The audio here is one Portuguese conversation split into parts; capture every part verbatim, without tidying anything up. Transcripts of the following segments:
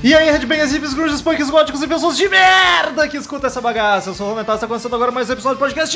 E aí, headbangers, hippies, grunges, punks, góticos e pessoas de merda que escuta essa bagaça. Eu sou o Romental, está começando agora mais um episódio do podcast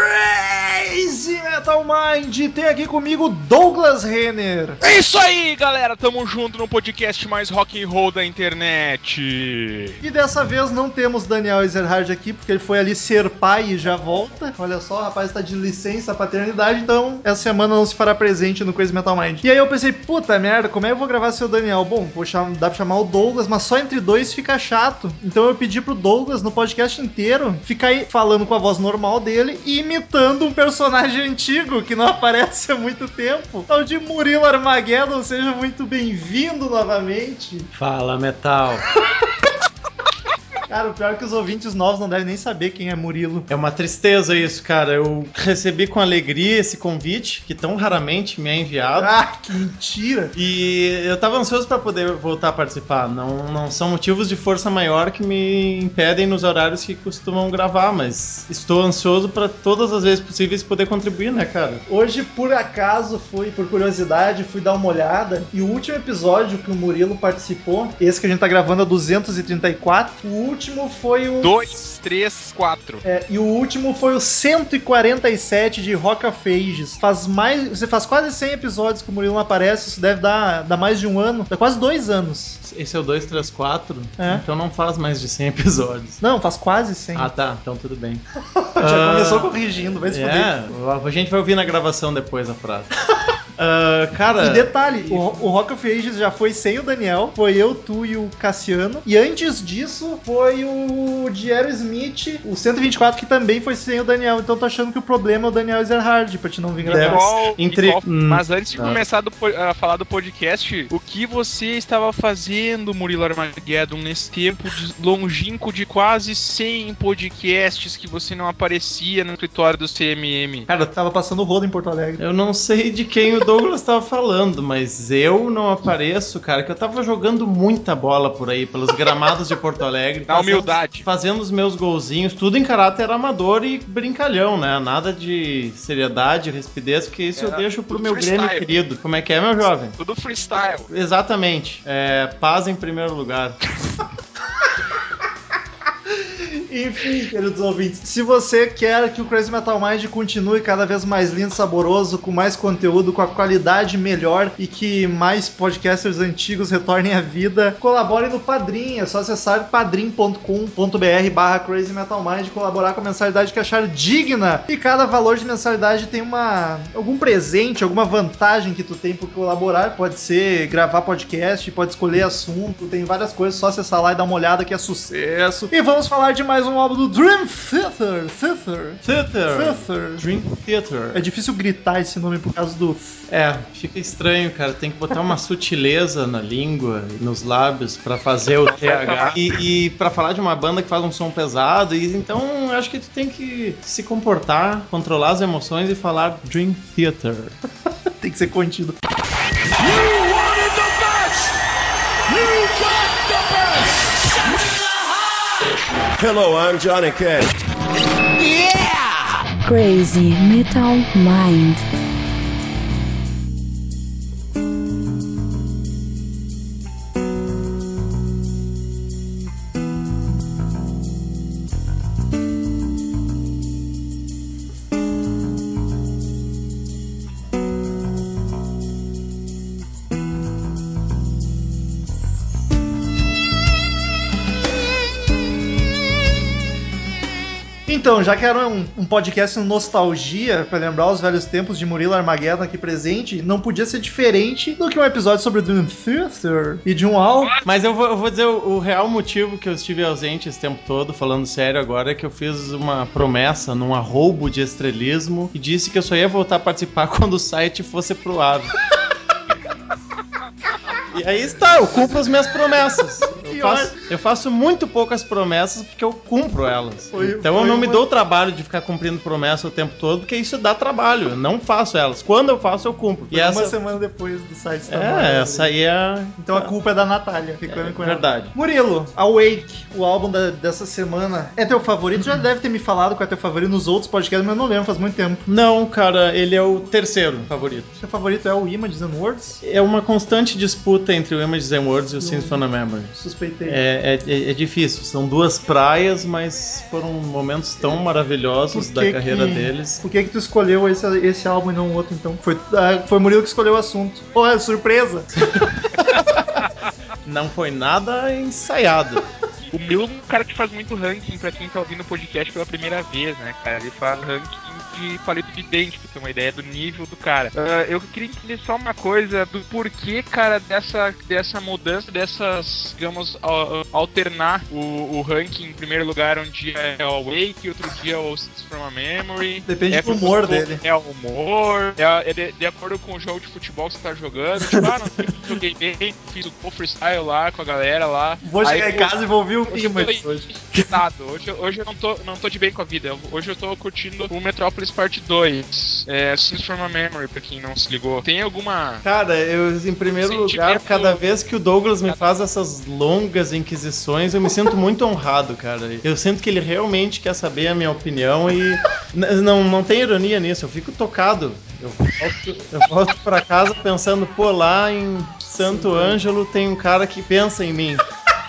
Crazy Metal Mind. Tem aqui comigo Douglas Renner. É isso aí, galera. Tamo junto no podcast mais rock and roll da internet. E dessa vez não temos Daniel Ezerhard aqui, porque ele foi ali ser pai e já volta. Olha só, o rapaz tá de licença paternidade, então essa semana não se fará presente no Crazy Metal Mind. E aí eu pensei, puta merda, como é que eu vou gravar seu Daniel? Bom, vou chamar, dá pra chamar o Douglas, mas só entre dois fica chato. Então eu pedi pro Douglas, no podcast inteiro, ficar aí falando com a voz normal dele e imitando um personagem antigo que não aparece há muito tempo. Tal de Murilo Armageddon, seja muito bem-vindo novamente. Fala, Metal. Cara, o pior é que os ouvintes novos não devem nem saber quem é Murilo. É uma tristeza isso, cara. Eu recebi com alegria esse convite, que tão raramente me é enviado. Ah, que mentira! E eu tava ansioso pra poder voltar a participar. Não, não são motivos de força maior que me impedem nos horários que costumam gravar, mas estou ansioso pra todas as vezes possíveis poder contribuir, né, cara? Hoje, por acaso, fui, por curiosidade, fui dar uma olhada. E o último episódio que o Murilo participou, esse que a gente tá gravando é duzentos e trinta e quatro, o último O último foi o... dois, três, quatro. É, e o último foi o cento e quarenta e sete de Rock of Ages. Faz mais... Você faz quase cem episódios que o Murilo não aparece. Isso deve dar, dar mais de um ano. Dá quase dois anos. Esse é o dois, três, quatro? É. Então não faz mais de cem episódios. Não, faz quase cem. Ah, tá. Então tudo bem. Já uh... começou corrigindo, vai se é, fuder. A gente vai ouvir na gravação depois a frase. Uh, cara... E detalhe, o, o Rock of Ages já foi sem o Daniel, foi eu, tu e o Cassiano. E antes disso, foi o de Aerosmith, o cento e vinte e quatro, que também foi sem o Daniel. Então tô achando que o problema é o Daniel Ezerhard, pra te não vir gravar. Igual, Entre... igual, hum, mas antes de não. começar do, a falar do podcast, o que você estava fazendo, Murilo Armageddon, nesse tempo de, longínquo de quase cem podcasts que você não aparecia no escritório do C M M? Cara, eu tava passando o rodo em Porto Alegre. Eu não sei de quem o Douglas tava falando, mas eu não apareço, cara, que eu tava jogando muita bola por aí, pelos gramados de Porto Alegre. Na fazendo, humildade. Fazendo os meus golzinhos, tudo em caráter amador e brincalhão, né? Nada de seriedade, rispidez, porque isso Era eu deixo pro meu freestyle. Grêmio querido. Como é que é, meu jovem? Tudo freestyle. Exatamente. É, paz em primeiro lugar. Enfim, queridos ouvintes, se você quer que o Crazy Metal Mind continue cada vez mais lindo, saboroso, com mais conteúdo, com a qualidade melhor e que mais podcasters antigos retornem à vida, colabore no Padrim. É só acessar padrim ponto com ponto br barra Crazy Metal Mind e colaborar com a mensalidade que achar digna. E cada valor de mensalidade tem uma algum presente, alguma vantagem que tu tem por colaborar. Pode ser gravar podcast, pode escolher assunto, tem várias coisas, só acessar lá e dar uma olhada que é sucesso. E vamos falar de mais um álbum do Dream Theater. Theater. Theater. Theater. Dream Theater. É difícil gritar esse nome por causa do... É, fica estranho, cara. Tem que botar uma sutileza na língua e nos lábios pra fazer o T H. E, e pra falar de uma banda que faz um som pesado. E, então, acho que tu tem que se comportar, controlar as emoções e falar Dream Theater. Tem que ser contido. You wanted the best! You got the best! Hello, I'm Johnny Cash. Yeah! Crazy Metal Mind. Então, já que era um, um podcast nostalgia, pra lembrar os velhos tempos de Murilo Armageddon aqui presente, não podia ser diferente do que um episódio sobre Dream Theater e de um álbum. Mas eu vou, eu vou dizer o, o real motivo que eu estive ausente esse tempo todo, falando sério agora, é que eu fiz uma promessa num arroubo de estrelismo e disse que eu só ia voltar a participar quando o site fosse pro ar. E aí está, eu cumpro as minhas promessas. Eu faço, eu faço muito poucas promessas porque eu cumpro elas. Foi, então foi eu não me uma... dou o trabalho de ficar cumprindo promessa o tempo todo, porque isso dá trabalho. Eu não faço elas. Quando eu faço, eu cumpro. Foi e uma essa... semana depois do site estar É, no ar, essa aí é... Então a culpa é da Natália, ficando É, com verdade. ela. Murilo, Awake, o álbum da, dessa semana, é teu favorito? Já deve ter me falado qual é teu favorito nos outros podcasts, mas eu não lembro, faz muito tempo. Não, cara, ele é o terceiro favorito. Seu favorito é o Images and Words? É uma constante disputa entre o Images and Words e o Symphony of Memory. Os respeitei. É, é, é difícil, são duas praias, mas foram momentos tão maravilhosos da carreira que, deles. Por que que tu escolheu esse, esse álbum e não o outro, então? Foi, uh, foi o Murilo que escolheu o assunto. Porra, surpresa! Não foi nada ensaiado. O Murilo é um cara que faz muito ranking pra quem tá ouvindo o podcast pela primeira vez, né, cara? Ele faz ranking de palito de dente, pra ter uma ideia do nível do cara. Uh, eu queria entender só uma coisa do porquê, cara, dessa, dessa mudança, dessas, digamos, uh, alternar o, o ranking em primeiro lugar, um dia é o Awake, outro dia é o Sins from a Memory. Depende é do humor dele. É o humor, é, é de, de acordo com o jogo de futebol que você tá jogando. Tipo, ah, não, joguei bem, fiz o freestyle lá com a galera lá. Vou chegar Aí, em casa e vou ouvir o hoje eu tô hoje. Hoje. Hoje, hoje eu não tô, não tô de bem com a vida. Hoje eu tô curtindo o Metropolis Parte dois. É, Sins from a Memory, pra quem não se ligou. Tem alguma... Cara, eu, em primeiro lugar, cada vez que o Douglas me faz essas longas inquisições, eu me sinto muito honrado, cara. Eu sinto que ele realmente quer saber a minha opinião e... n- não, não tem ironia nisso, eu fico tocado. Eu volto, eu volto pra casa pensando, pô, lá em Santo Ângelo tem um cara que pensa em mim.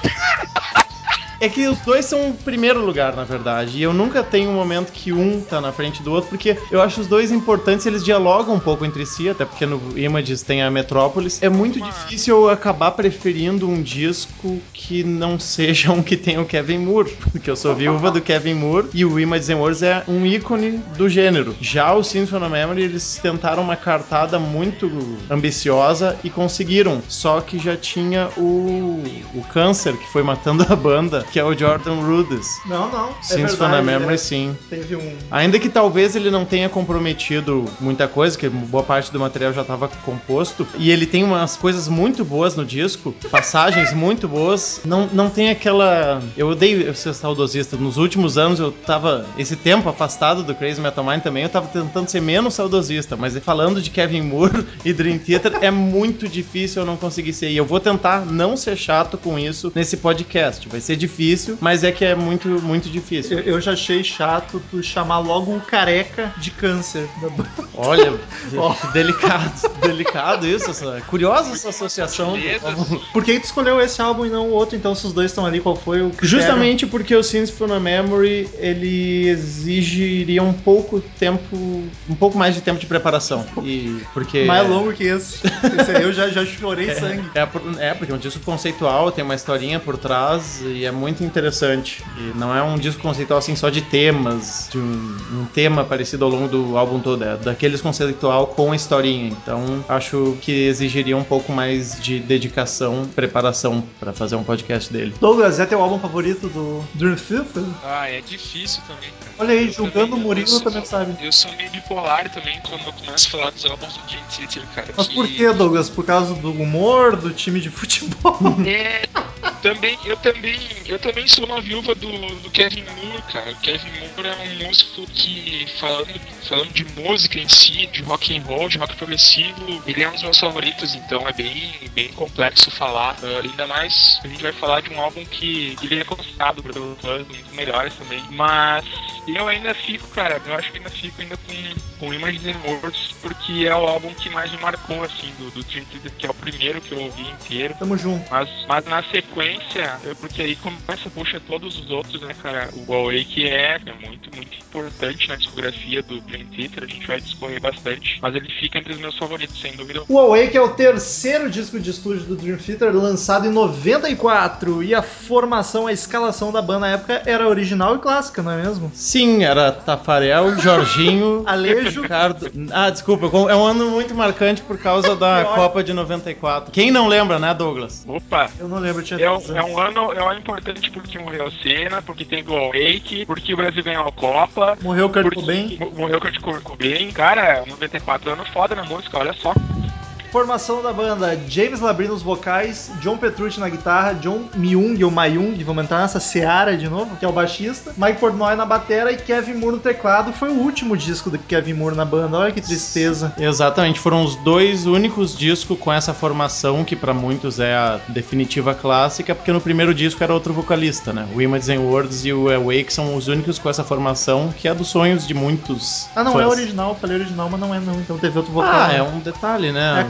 É que os dois são o primeiro lugar, na verdade. E eu nunca tenho um momento que um tá na frente do outro, porque eu acho os dois importantes, eles dialogam um pouco entre si, até porque no Images tem a Metrópolis. É muito Uma... difícil eu acabar preferindo um disco que não seja um que tenha o Kevin Moore, porque eu sou viúva do Kevin Moore e o Images and Words é um ícone do gênero. Já o Sins from a Memory, eles tentaram uma cartada muito ambiciosa e conseguiram, só que já tinha o, o câncer que foi matando a banda, que é o Jordan Rudess. Não, não. Sins from a Memory, é, sim. Teve um... Ainda que talvez ele não tenha comprometido muita coisa, que boa parte do material já estava composto, e ele tem umas coisas muito boas no disco, passagens muito boas, não, não tem aquela... Eu odeio ser saudosista. Nos últimos anos eu tava, esse tempo afastado do Crazy Metal Mind também, eu tava tentando ser menos saudosista, mas falando de Kevin Moore e Dream Theater, é muito difícil eu não conseguir ser, e eu vou tentar não ser chato com isso nesse podcast. Vai ser difícil, mas é que é muito, muito difícil. Eu, eu já achei chato tu chamar logo o careca de câncer. Olha, delicado, delicado isso, essa, curiosa essa associação. Por que tu escolheu esse álbum e não o outro, então, se os dois estão ali, qual foi o critério? Justamente porque o Sins from a Memory, ele exigiria um pouco tempo, um pouco mais de tempo de preparação. E porque... Mais longo que esse. Esse aí eu já, já chorei é, sangue. É, é, porque é um disco conceitual, tem uma historinha por trás e é muito interessante. E não é um disco conceitual assim só de temas, de um, um tema parecido ao longo do álbum todo, é daqueles conceitual com a historinha. Então acho que exigiria um pouco mais de dedicação, preparação pra fazer um podcast dele. Douglas, é teu álbum favorito do Dream Theater? Ah, é difícil também, cara. Olha aí, Eu julgando também, o Murilo eu, também sabe. Eu sou meio bipolar também quando eu começo a falar dos álbuns do Dream Theater, cara. Mas que... por que, Douglas? Por causa do humor, do time de futebol? É, também, eu também, eu também sou uma viúva do, do Kevin Moore, cara. O Kevin Moore é um músico que, falando, falando de música em si, de rock and roll, de rock progressivo, ele é um dos meus favoritos, então é bem, bem complexo falar. Uh, ainda mais, a gente vai falar de um álbum que ele é considerado pelos fãs um dos melhores também. Mas eu ainda fico, cara, eu acho que ainda fico ainda com, com Images and Words, porque é o álbum que mais me marcou, assim, do, do Dream Theater, que é o primeiro que eu ouvi inteiro. Tamo junto. Mas, mas na sequência, porque aí começa, puxa todos os outros, né, cara? O Awake é, é muito, muito importante na discografia do Dream Theater, a gente vai discorrer bastante, mas ele fica entre os meus favoritos, sem dúvida. O Awake é o terceiro disco de estúdio do Dream Theater, lançado em noventa e quatro, e a formação, a escalação da banda na época era original e clássica, não é mesmo? Sim, era Tafarel, Jorginho, Alejo. Ricardo... Ah, desculpa, é um ano muito marcante por causa da Copa de noventa e quatro. Quem não lembra, né, Douglas? Opa! Eu não lembro, tinha é, um, é um ano, é um ano importante porque morreu o Senna, porque tem o Awake, porque o Brasil ganhou a Copa. Morreu o Kurt porque, Cobain. Morreu o Kurt Cobain. Cara, noventa e quatro anos foda na música, olha só. Formação da banda: James Labrie nos vocais, John Petrucci na guitarra, John Myung ou Mayung, vamos entrar nessa seara de novo, que é o baixista, Mike Portnoy na batera e Kevin Moore no teclado. Foi o último disco do Kevin Moore na banda, olha que tristeza. Exatamente, foram os dois únicos discos com essa formação, que pra muitos é a definitiva clássica, porque no primeiro disco era outro vocalista, né? O Images and Words e o Awake são os únicos com essa formação, que é dos sonhos de muitos Ah, não fãs. é original, falei original, mas não é não, então teve outro vocal. Ah, né? é um detalhe, né? É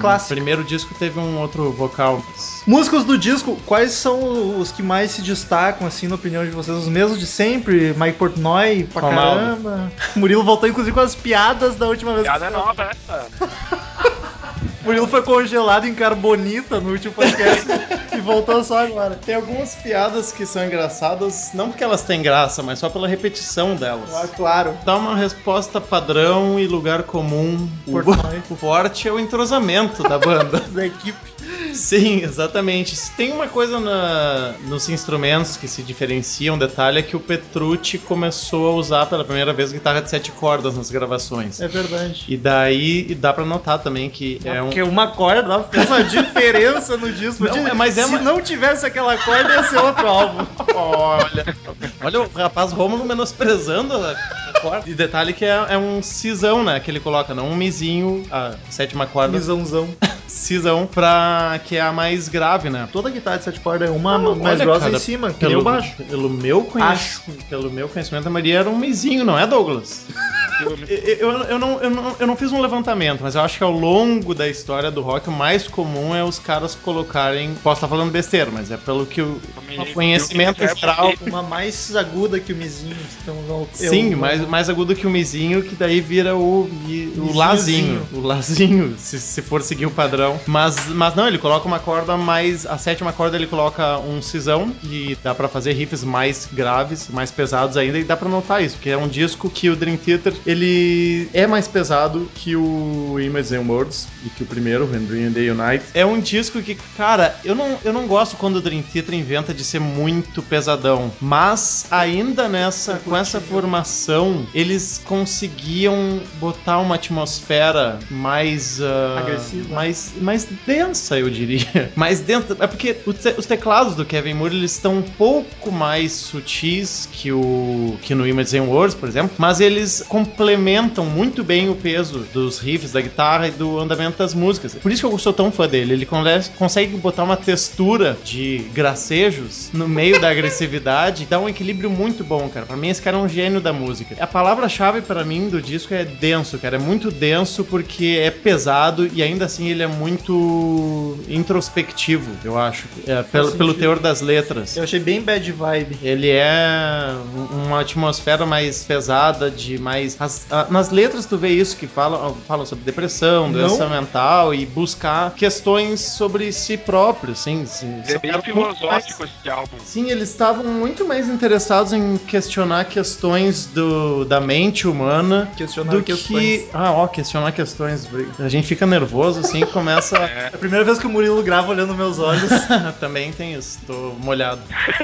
clássica. O primeiro disco teve um outro vocal. Mas... Músicos do disco, quais são os que mais se destacam, assim, na opinião de vocês? Os mesmos de sempre? Mike Portnoy, pra Romaldo. caramba. Murilo voltou, inclusive, com as piadas da última vez. Piada nova essa. Murilo foi congelado em carbonita no último podcast e voltou só agora. Tem algumas piadas que são engraçadas, não porque elas têm graça, mas só pela repetição delas. Ah, claro. Dá uma resposta padrão e lugar comum. Portnoy. O forte é o entrosamento da banda. Da equipe. Sim, exatamente. Se tem uma coisa na, nos instrumentos que se diferencia, um detalhe é que o Petrucci começou a usar pela primeira vez guitarra de sete cordas nas gravações. É verdade. E daí e dá pra notar também que é um... Porque uma corda fez uma diferença no disco. Não, De- mas é Se uma- não tivesse aquela corda, ia ser outro álbum. Olha, olha o rapaz Rômulo menosprezando a a corda. E detalhe que é, é um cisão, né? Que ele coloca, não um mizinho, a sétima corda. Misãozão. Cisão, pra que é a mais grave, né? Toda guitarra de sete cordas é uma Não, mais olha, grossa cara, em cima, que Pelo, nem o baixo. pelo, meu conhecimento, pelo meu conhecimento, a Maria era um mizinho, não é, Douglas? Eu, eu, eu, não, eu, não, eu não fiz um levantamento, mas eu acho que ao longo da história do rock, o mais comum é os caras colocarem... Posso estar falando besteira, mas é pelo que o, o conhecimento geral... Uma mais aguda que o mizinho. Então, eu- Sim, eu- mais, mais agudo que o mizinho, que daí vira o, mi- o lazinho. O lazinho, se, se for seguir o padrão. Mas, mas não, ele coloca uma corda mais... A sétima corda ele coloca um cisão, que dá pra fazer riffs mais graves, mais pesados ainda, e dá pra notar isso, porque é um disco que o Dream Theater, ele é mais pesado que o Images and Words, e que o primeiro, When Dream and Day Unite. É um disco que, cara, eu não, eu não gosto quando o Dream Theater inventa de ser muito pesadão, mas ainda nessa, com essa formação, eles conseguiam botar uma atmosfera mais... Uh, Agressiva. mais, mais densa, eu diria. Mais densa. É porque o te- os teclados do Kevin Moore, eles estão um pouco mais sutis que, o, que no Images and Words, por exemplo, mas eles complementam muito bem o peso dos riffs da guitarra e do andamento das músicas. Por isso que eu sou tão fã dele. Ele con- consegue botar uma textura de gracejos no meio da agressividade e dá um equilíbrio muito bom, cara. Pra mim, esse cara é um gênio da música. A palavra-chave pra mim do disco é denso, cara. É muito denso porque é pesado e ainda assim ele é muito introspectivo, eu acho. É, pelo, pelo teor das letras. Eu achei bem bad vibe. Ele é uma atmosfera mais pesada, de mais... As, a, nas letras tu vê isso, que falam, falam sobre depressão, doença Não. mental e buscar questões sobre si próprio, assim. Se, É bem filosófico esse álbum. Sim, eles estavam muito mais interessados em questionar questões do, da mente humana Questionar do questões. que... Ah, ó, questionar questões. A gente fica nervoso, assim, e começa... É a primeira vez que o Murilo grava olhando meus olhos. Também tem isso, tô molhado.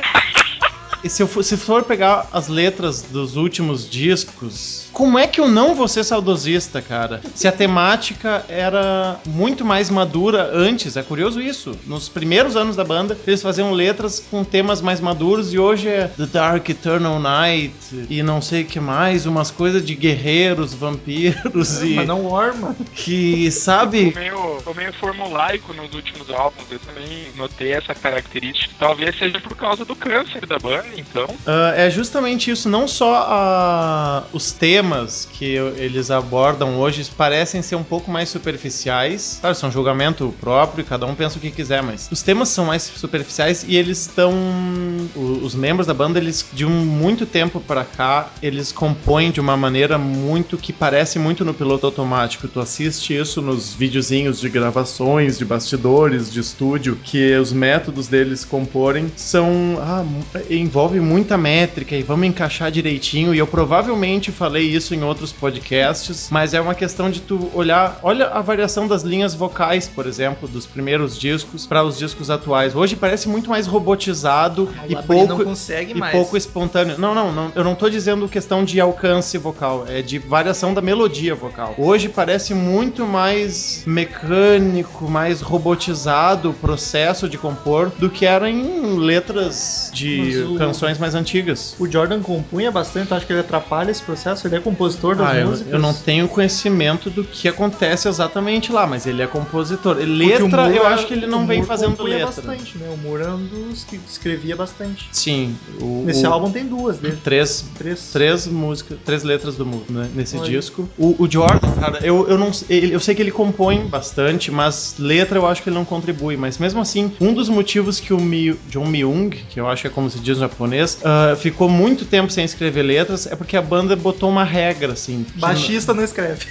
E se eu for, se for pegar as letras dos últimos discos, como é que eu não vou ser saudosista, cara? Se a temática era muito mais madura antes, é curioso isso. Nos primeiros anos da banda, eles faziam letras com temas mais maduros e hoje é The Dark Eternal Night e não sei o que mais, umas coisas de guerreiros, vampiros e... Mas não orma. Que, sabe... Ficou meio, ficou meio formulaico nos últimos álbuns, eu também notei essa característica. Talvez seja por causa do câncer da banda, então. Uh, é justamente isso, não só uh, os temas que eles abordam hoje parecem ser um pouco mais superficiais. Claro, isso é um julgamento próprio, cada um pensa o que quiser, mas os temas são mais superficiais e eles estão... Os membros da banda, eles de um muito tempo pra cá, eles compõem de uma maneira muito que parece muito no piloto automático. Tu assiste isso nos videozinhos de gravações, de bastidores, de estúdio, que os métodos deles comporem são... Ah, envolve muita métrica e vamos encaixar direitinho, e eu provavelmente falei isso em outros podcasts, mas é uma questão de tu olhar, olha a variação das linhas vocais, por exemplo, dos primeiros discos para os discos atuais. Hoje parece muito mais robotizado O e Labrie pouco não consegue e mais. pouco espontâneo. Não, não, não, eu não tô dizendo questão de alcance vocal, é de variação da melodia vocal. Hoje parece muito mais mecânico, mais robotizado o processo de compor do que era em letras de Mas o- canções mais antigas. O Jordan compunha bastante, acho que ele atrapalha esse processo, ele é compositor das Ah, eu, músicas. eu não tenho conhecimento do que acontece exatamente lá, mas ele é compositor. Porque Letra, o Moore eu é- acho que ele não o vem Moore fazendo compunha letra. bastante, né? O Moore é um dos que escrevia bastante. Sim. O, Nesse o- álbum tem duas dele. Três, Três. três músicas, três letras do Moore, né, nesse Olha. disco. O, o Jordan, cara, eu, eu não ele, eu sei que ele compõe bastante, mas letra eu acho que ele não contribui. Mas mesmo assim, um dos motivos que o Mi, John Myung, que eu acho que é como se diz no japonês, uh, ficou muito tempo sem escrever letras, é porque a banda botou uma regra, assim. que Baixista não escreve.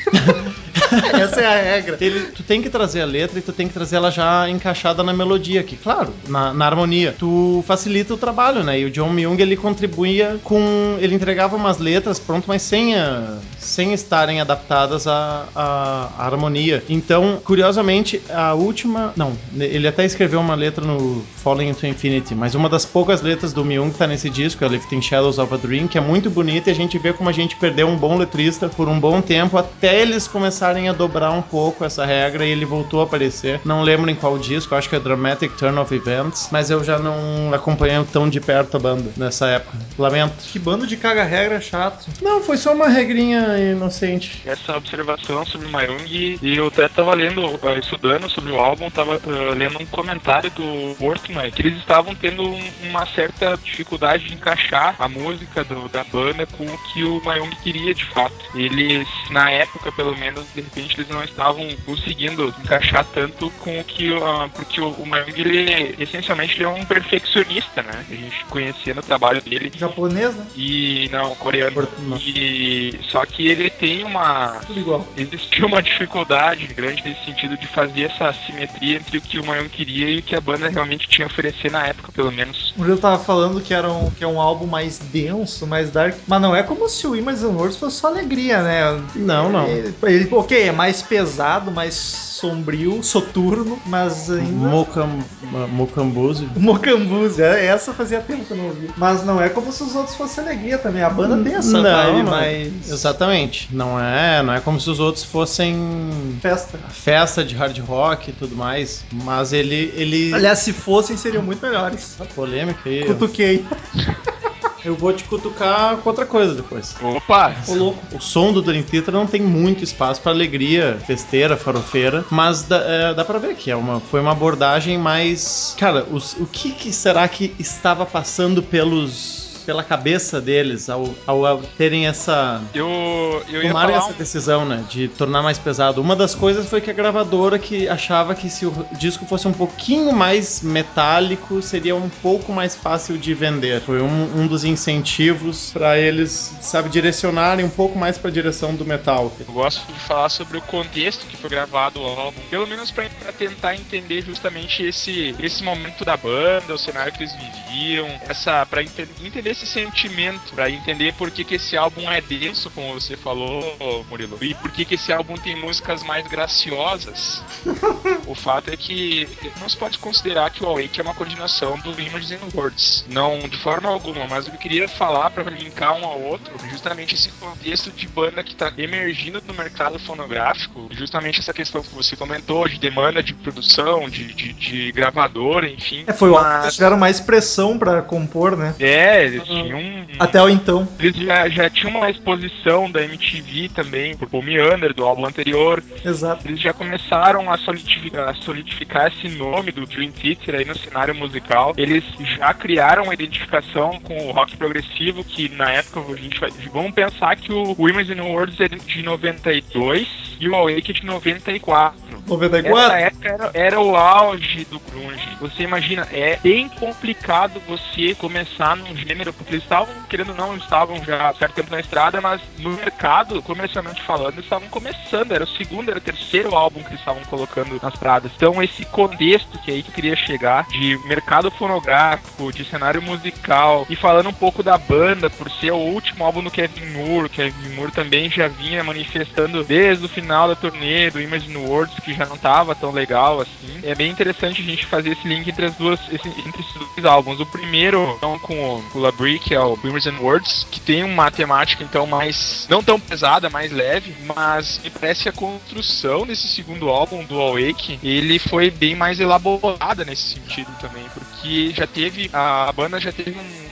Essa é a regra. Ele, tu tem que trazer a letra e tu tem que trazer ela já encaixada na melodia, que claro, na, na harmonia. Tu facilita o trabalho, né? E o John Myung, ele contribuía com... Ele entregava umas letras, pronto, mas sem, a, sem estarem adaptadas à, à, à harmonia. Então, curiosamente, a última... Não, ele até escreveu uma letra no Falling into Infinity, mas uma das poucas letras do Myung que tá nesse disco é Lifting Shadows of a Dream, que é muito bonita, e a gente vê como a gente perdeu um bom letrista por um bom tempo, até eles começarem a dobrar um pouco essa regra e ele voltou a aparecer. Não lembro em qual disco, acho que é Dramatic Turn of Events, mas eu já não acompanhei tão de perto a banda nessa época. Lamento. Que bando de caga-regra chato. Não, foi só uma regrinha inocente. Essa observação sobre o Mayung, e eu até tava lendo, uh, estudando sobre o álbum, tava uh, lendo um comentário do Portman, que eles estavam tendo um, uma certa dificuldade de encaixar a música do, da banda com o que o Mayung queria de fato. Eles, na época pelo menos, de repente eles não estavam conseguindo encaixar tanto com o que uh, porque o, o Mayung, ele essencialmente ele é um perfeccionista, né? A gente conhecia no trabalho dele. Japonês, né? E não, coreano. Por- E só que ele tem uma Tudo igual. existiu uma dificuldade grande nesse sentido de fazer essa simetria entre o que o Mayung queria e o que a banda realmente tinha a oferecer na época, pelo menos. O Murilo tava falando que, era um, que é um álbum mais denso, mais dark, mas não é como se o Imagine Words fosse só alegria, né? Não, não. Ele, ele, ok, é mais pesado, mais sombrio, soturno, mas ainda... Mocam, Mocambuzi. Mocambuzi, é, essa fazia tempo que eu não ouvi. Mas não é como se os outros fossem alegria também. A banda tem essa Não, vibe não. mais... Exatamente. Não é, não é como se os outros fossem Festa. festa de hard rock e tudo mais, mas ele ele Aliás, se fossem, seriam muito melhores. a polêmica aí. Cutuquei. Eu vou te cutucar com outra coisa depois. Opa! Ô, louco. O som do Dream Theater não tem muito espaço para alegria festeira, farofeira, mas dá, é, dá pra ver que é uma, foi uma abordagem mais... Cara, os, o que, que será que estava passando pelos... pela cabeça deles ao, ao, ao terem essa... Eu, eu ia tomarem falar essa um... decisão, né, de tornar mais pesado. Uma das coisas foi que a gravadora que achava que se o disco fosse um pouquinho mais metálico, seria um pouco mais fácil de vender. Foi um, um dos incentivos para eles, sabe, direcionarem um pouco mais para a direção do metal. Eu gosto de falar sobre o contexto que foi gravado o álbum, pelo menos pra, pra tentar entender justamente esse, esse momento da banda, o cenário que eles viviam, essa, pra ente- entender esse sentimento, pra entender por que, que esse álbum é denso, como você falou, Murilo, e por que, que esse álbum tem músicas mais graciosas. O fato é que não se pode considerar que o Awake é uma continuação do Images and Words, não de forma alguma, mas eu queria falar pra linkar um ao outro, justamente esse contexto de banda que tá emergindo no mercado fonográfico, justamente essa questão que você comentou de demanda de produção, de, de, de gravadora, enfim. É, foi o álbum que mas... tiveram mais pressão pra compor, né? É, eles tinham... um- Até o então. Eles já, já tinham uma exposição da M T V também, por Paul Meander, do álbum anterior. Exato. Eles já começaram a solidificar, a solidificar esse nome do Dream Theater aí no cenário musical. Eles já criaram uma identificação com o rock progressivo, que na época a gente vai... Vamos pensar que o Women's in Words é de noventa e dois e o Awake é de noventa e quatro. noventa e Essa quatro? época era, era o auge do grunge. Você imagina, é bem complicado você começar num gênero, porque eles estavam, querendo ou não, estavam já há certo tempo na estrada, mas no mercado, comercialmente falando, eles estavam começando. Era o segundo, era o terceiro álbum que eles estavam colocando nas paradas. Então esse contexto que é aí que eu queria chegar, de mercado fonográfico, de cenário musical, e falando um pouco da banda, por ser o último álbum do Kevin Moore, Kevin Moore também já vinha manifestando desde o final da turnê do Imagine Words, que já não tava tão legal assim. É bem interessante a gente fazer esse link entre as duas, esse, entre esses dois álbuns. O primeiro, então, com o, com o Labrie, que é o Imagine Words, que tem uma temática então mais, não tão pesada, mais leve, mas me parece que a construção desse segundo álbum, do Awake, ele foi bem mais elaborada nesse sentido também, porque já teve, a banda já teve um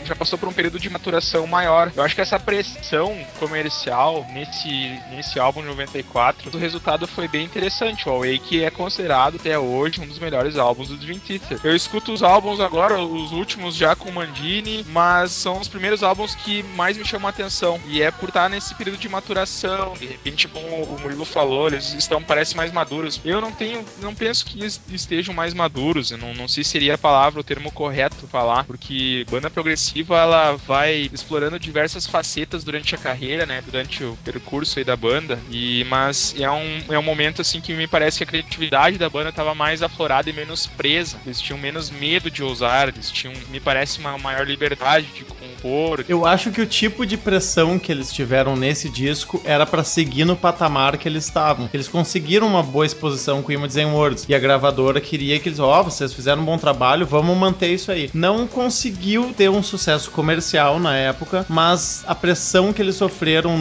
já passou por um período de maturação maior. Eu acho que essa pressão comercial nesse, nesse álbum de noventa e quatro, o resultado foi bem interessante. O Awake é considerado até hoje um dos melhores álbuns do Dream Theater. Eu escuto os álbuns agora, os últimos já com Mandini, mas são os primeiros álbuns que mais me chamam a atenção. E é por estar nesse período de maturação. De repente, como o Murilo falou, eles estão, parecem mais maduros. Eu não tenho, não penso que eles estejam mais maduros. Eu não, não sei se seria a palavra, o termo correto falar, porque banda progressiva, ela vai explorando diversas facetas durante a carreira, né, durante o percurso aí da banda, e, mas é um, é um momento, assim, que me parece que a criatividade da banda estava mais aflorada e menos presa. Eles tinham menos medo de ousar, eles tinham, me parece, uma maior liberdade de compor. Eu acho que o tipo de pressão que eles tiveram nesse disco era pra seguir no patamar que eles estavam. Eles conseguiram uma boa exposição com Images and Words, e a gravadora queria que eles, ó, oh, vocês fizeram um bom trabalho, vamos manter isso aí. Não conseguiu ter um sucesso comercial na época, mas a pressão que eles sofreram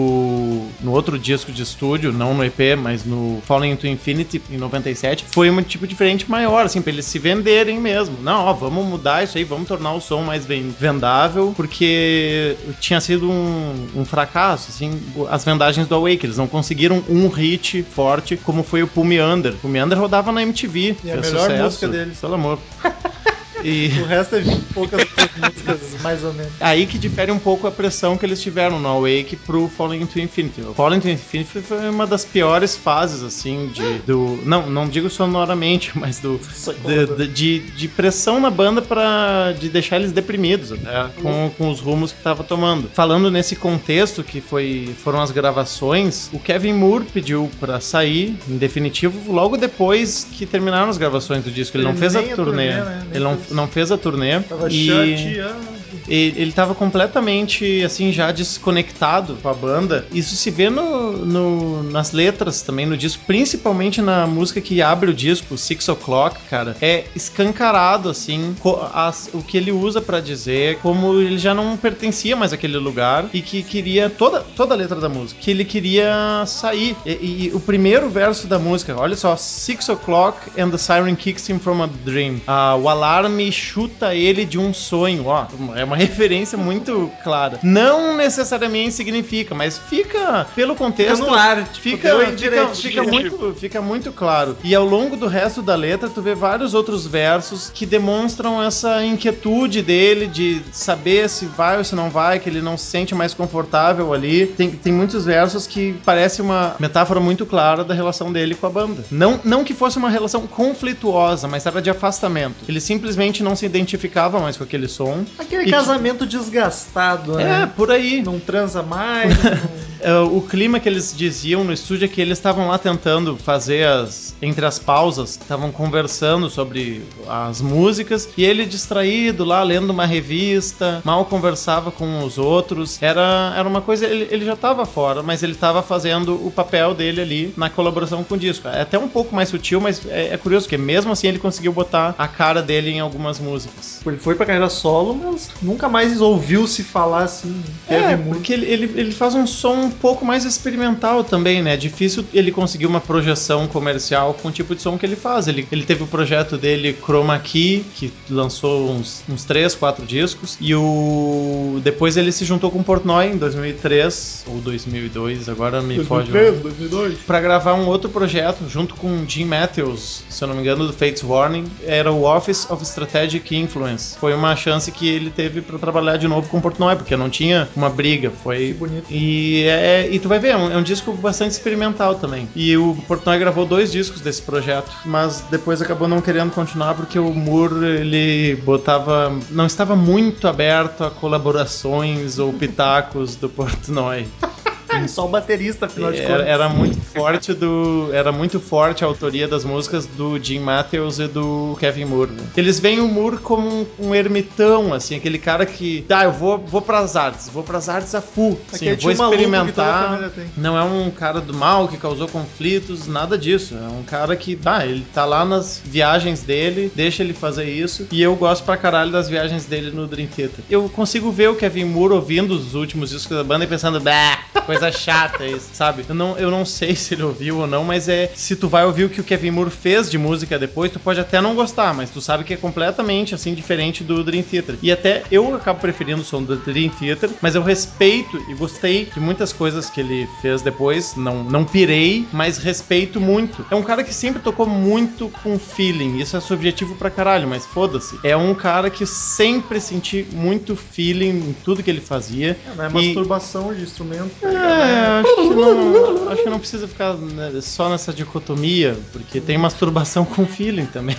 no, no outro disco de estúdio, não no E P, mas no Falling into Infinity, em noventa e sete, foi um tipo diferente maior, assim, pra eles se venderem mesmo. Não, ó, vamos mudar isso aí, vamos tornar o som mais vendável, porque tinha sido um, um fracasso, assim, as vendagens do Awake. Eles não conseguiram um hit forte como foi o Pull Me Under. Pull Me Under rodava na M T V. E a melhor sucesso, música deles. Pelo amor. E... o resto é vinte e poucas músicas, mais ou menos. Aí que difere um pouco a pressão que eles tiveram no Awake pro Falling into Infinity. O Falling into Infinity foi uma das piores fases, assim, de, do... Não, não digo sonoramente, mas do... De, de, de, de pressão na banda pra... de deixar eles deprimidos, até, com, com os rumos que tava tomando. Falando nesse contexto, que foi, foram as gravações, o Kevin Moore pediu pra sair, em definitivo, logo depois que terminaram as gravações do disco. Ele, ele não fez a turnê. turnê né? Ele não não fez a turnê. Tava e chateado. Ele, ele tava completamente, assim, já desconectado com a banda. Isso se vê no, no, nas letras também, no disco, principalmente na música que abre o disco, Six O'Clock, cara. É escancarado, assim, as, o que ele usa pra dizer, como ele já não pertencia mais àquele lugar e que queria, toda, toda a letra da música, que ele queria sair. E, e o primeiro verso da música, olha só, Six O'Clock and the siren kicks him from a dream. Ah, o alarme chuta ele de um sonho, ó. É uma referência muito clara. Não necessariamente significa, mas fica, pelo contexto... Fica no ar. Tipo, fica, fica, fica, muito, fica muito claro. E ao longo do resto da letra, tu vê vários outros versos que demonstram essa inquietude dele de saber se vai ou se não vai, que ele não se sente mais confortável ali. Tem, tem muitos versos que parece uma metáfora muito clara da relação dele com a banda. Não, não que fosse uma relação conflituosa, mas era de afastamento. Ele simplesmente não se identificava mais com aquele som. Aquele casamento que... desgastado, né? É, por aí. Não transa mais. não... O clima que eles diziam no estúdio é que eles estavam lá tentando fazer as... Entre as pausas, estavam conversando sobre as músicas, e ele distraído lá, lendo uma revista, mal conversava com os outros. Era, era uma coisa... Ele, ele já estava fora, mas ele estava fazendo o papel dele ali na colaboração com o disco. É até um pouco mais sutil, mas é, é curioso, porque mesmo assim ele conseguiu botar a cara dele em algumas músicas. Ele foi pra carreira solo, mas nunca mais ouviu-se falar assim. É, porque ele, ele, ele faz um som um pouco mais experimental também, né? É difícil ele conseguir uma projeção comercial com o tipo de som que ele faz. Ele, ele teve o projeto dele Chroma Key, que lançou uns, uns três, quatro discos, e o... depois ele se juntou com o Portnoy em dois mil e três, ou dois mil e dois, agora me foge. dois mil e três, dois mil e dois. Pra gravar um outro projeto, junto com o Jim Matthews, se eu não me engano, do Fates Warning, era o Office of Strategic Influence. Foi uma chance que ele teve pra trabalhar de novo com o Portnoy, porque não tinha uma briga. Foi... Que bonito. E, é, e tu vai ver, é um, é um disco bastante experimental também. E o Portnoy gravou dois discos desse projeto, mas depois acabou não querendo continuar porque o Moore, ele botava... não estava muito aberto a colaborações ou pitacos do Portnoy. Só o baterista, afinal de era, contas. era muito forte do, era muito forte a autoria das músicas do Jim Matthews e do Kevin Moore. Né? Eles veem o Moore como um, um ermitão, assim, aquele cara que, tá, eu vou, vou pras artes, vou pras artes a full, assim, eu vou experimentar. Não é um cara do mal que causou conflitos, nada disso. É um cara que, tá, ele tá lá nas viagens dele, deixa ele fazer isso, e eu gosto pra caralho das viagens dele no Dream Theater. Eu consigo ver o Kevin Moore ouvindo os últimos discos da banda e pensando, bah, coisa coisa chata isso, sabe? Eu não, eu não sei se ele ouviu ou não, mas é... Se tu vai ouvir o que o Kevin Moore fez de música depois, tu pode até não gostar, mas tu sabe que é completamente, assim, diferente do Dream Theater. E até eu acabo preferindo o som do Dream Theater, mas eu respeito e gostei de muitas coisas que ele fez depois. Não, não pirei, mas respeito muito. É um cara que sempre tocou muito com feeling. Isso é subjetivo pra caralho, mas foda-se. É um cara que sempre senti muito feeling em tudo que ele fazia. É, não é E- masturbação de instrumento. tá É, ligado? acho que não, acho que não precisa ficar né, só nessa dicotomia, porque tem masturbação com feeling também.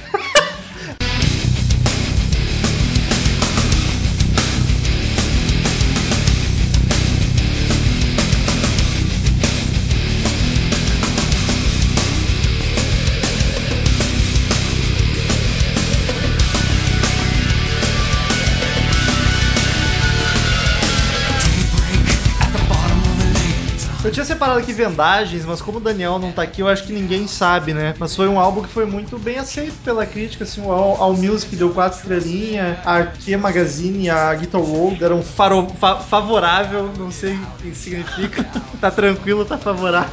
Eu tinha separado aqui vendagens, mas como o Daniel não tá aqui, eu acho que ninguém sabe, né? Mas foi um álbum que foi muito bem aceito pela crítica, assim, o All, All Music deu quatro estrelinhas, a Q Magazine e a Guitar World deram faro, fa, favorável, não sei o que significa. Tá tranquilo, tá favorável.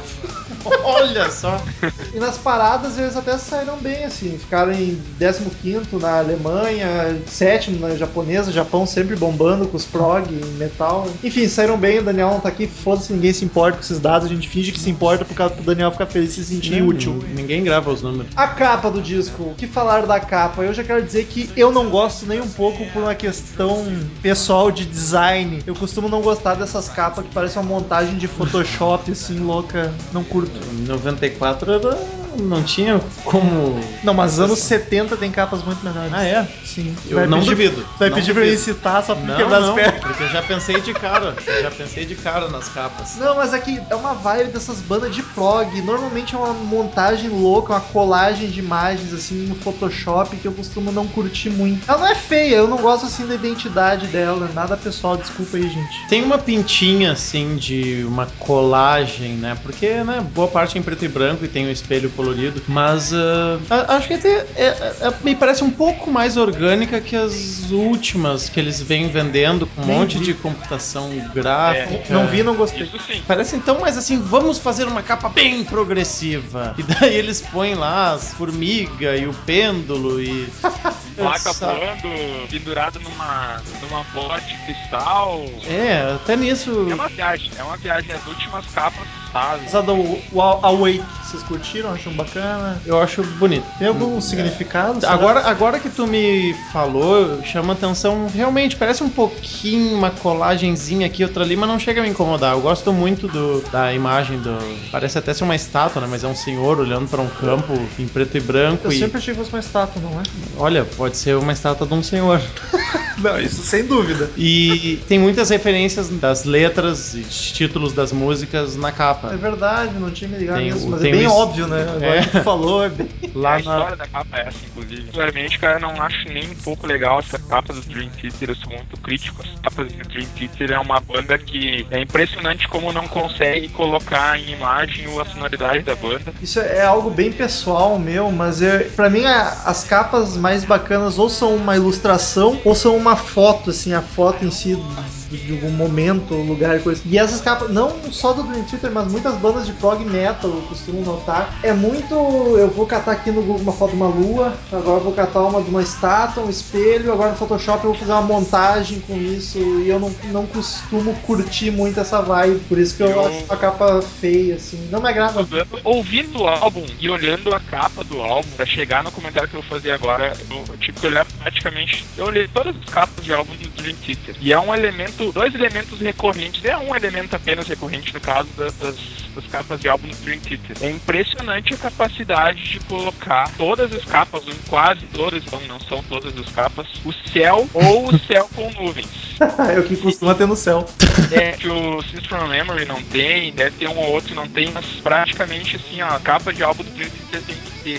Olha só. E nas paradas eles até saíram bem, assim, ficaram em décimo quinto na Alemanha, sétimo na japonesa, Japão sempre bombando com os prog e metal. Enfim, saíram bem, o Daniel não tá aqui, foda-se, ninguém se importa com esses dados, a gente finge que se importa por causa do Daniel ficar feliz e se sentir Não, útil. Ninguém grava os números. A capa do disco, o que falar da capa? Eu já quero dizer que eu não gosto nem um pouco por uma questão pessoal de design. Eu costumo não gostar dessas capas que parecem uma montagem de Photoshop, assim, louca. Não curto. Em noventa e quatro era... não tinha como... Não, mas anos setenta tem capas muito melhores. Ah, é? Sim. Eu Vai não pedir- duvido. Vai Não pedir pra mim duvido. citar só pra Não, quebrar não, as pernas. porque eu já pensei de cara. Eu já pensei de cara nas capas. Não, mas aqui é uma vibe dessas bandas de prog. Normalmente é uma montagem louca, uma colagem de imagens assim no Photoshop que eu costumo não curtir muito. Ela não é feia, eu não gosto assim da identidade dela. Nada pessoal, desculpa aí, gente. Tem uma pintinha, assim, de uma colagem, né? Porque, né, boa parte é em preto e branco e tem um espelho colorido. Mas uh, a- acho que até é- é- é- me parece um pouco mais orgânica que as últimas que eles vêm vendendo com um Nem monte vi. de computação gráfica. Não vi, não gostei. Isso sim. Parece então mais assim, vamos fazer uma capa bem progressiva. E daí eles põem lá as formigas e o pêndulo e... Placa Sabe? voando, pendurado numa, numa bola de cristal. É, até nisso... É uma viagem, é uma viagem. As últimas capas, sabe? Essa do o Awake, vocês curtiram? Acham bacana? Eu acho bonito. Tem algum significado? será? Agora, agora que tu me falou, chama atenção, realmente, parece um pouquinho uma colagenzinha aqui, outra ali, mas não chega a me incomodar. Eu gosto muito do, da imagem do... Parece até ser uma estátua, né? Mas é um senhor olhando para um campo em preto e branco Eu e... sempre achei que fosse uma estátua, não é? Olha, pode ser uma estátua de um senhor. Não, isso sem dúvida. E tem muitas referências das letras e títulos das músicas na É capa. verdade, não tinha me ligado Tem nisso, o- mas é tem bem o- óbvio, né? Agora É. que tu falou, é bem... Lá a na... história da capa é essa, inclusive. Particularmente, cara, eu não acho nem um pouco legal essa capa do Dream Theater. Eu sou muito crítico. As capas do Dream Theater é uma banda que é impressionante como não consegue colocar em imagem a sonoridade da banda. Isso é algo bem pessoal meu, mas é, pra mim a- as capas mais bacanas ou são uma ilustração ou são uma foto, assim, a foto em si de, de algum momento, lugar, coisa. E essas capas, não só do Dream Theater, mas muitas bandas de prog metal, eu costumo notar, é muito. Eu vou catar aqui no Google uma foto de uma lua, agora eu vou catar uma de uma estátua, um espelho, agora no Photoshop eu vou fazer uma montagem com isso, e eu não, não costumo curtir muito essa vibe, por isso que eu, Eu- acho a capa feia, assim. Não me agrada. Ouvindo o álbum e olhando a capa do álbum, pra chegar no comentário que eu vou fazer agora, eu, eu tive que olhar praticamente. Eu olhei todas as capas de álbum do Dream Theater. E é um elemento, dois elementos recorrentes, é um elemento apenas recorrente no caso das, das, das capas de álbum do Dream Theater. É impressionante a capacidade de colocar todas as capas, ou quase todas, não, não são todas as capas, o céu ou o céu com nuvens. É o que costuma ter no céu. É que o Sins from Memory não tem, deve ter um ou outro que não tem, mas praticamente assim, ó, a capa de álbum do Dream Theater tem que ter.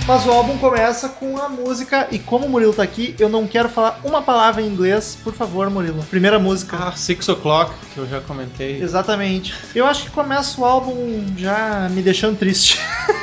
Mas o álbum começa com a música, e como o Murilo tá aqui, eu não quero falar uma palavra em inglês. Por favor, Murilo. Primeira música. Ah, Six O'Clock, que eu já comentei. Exatamente. Eu acho que começa o álbum já me deixando triste.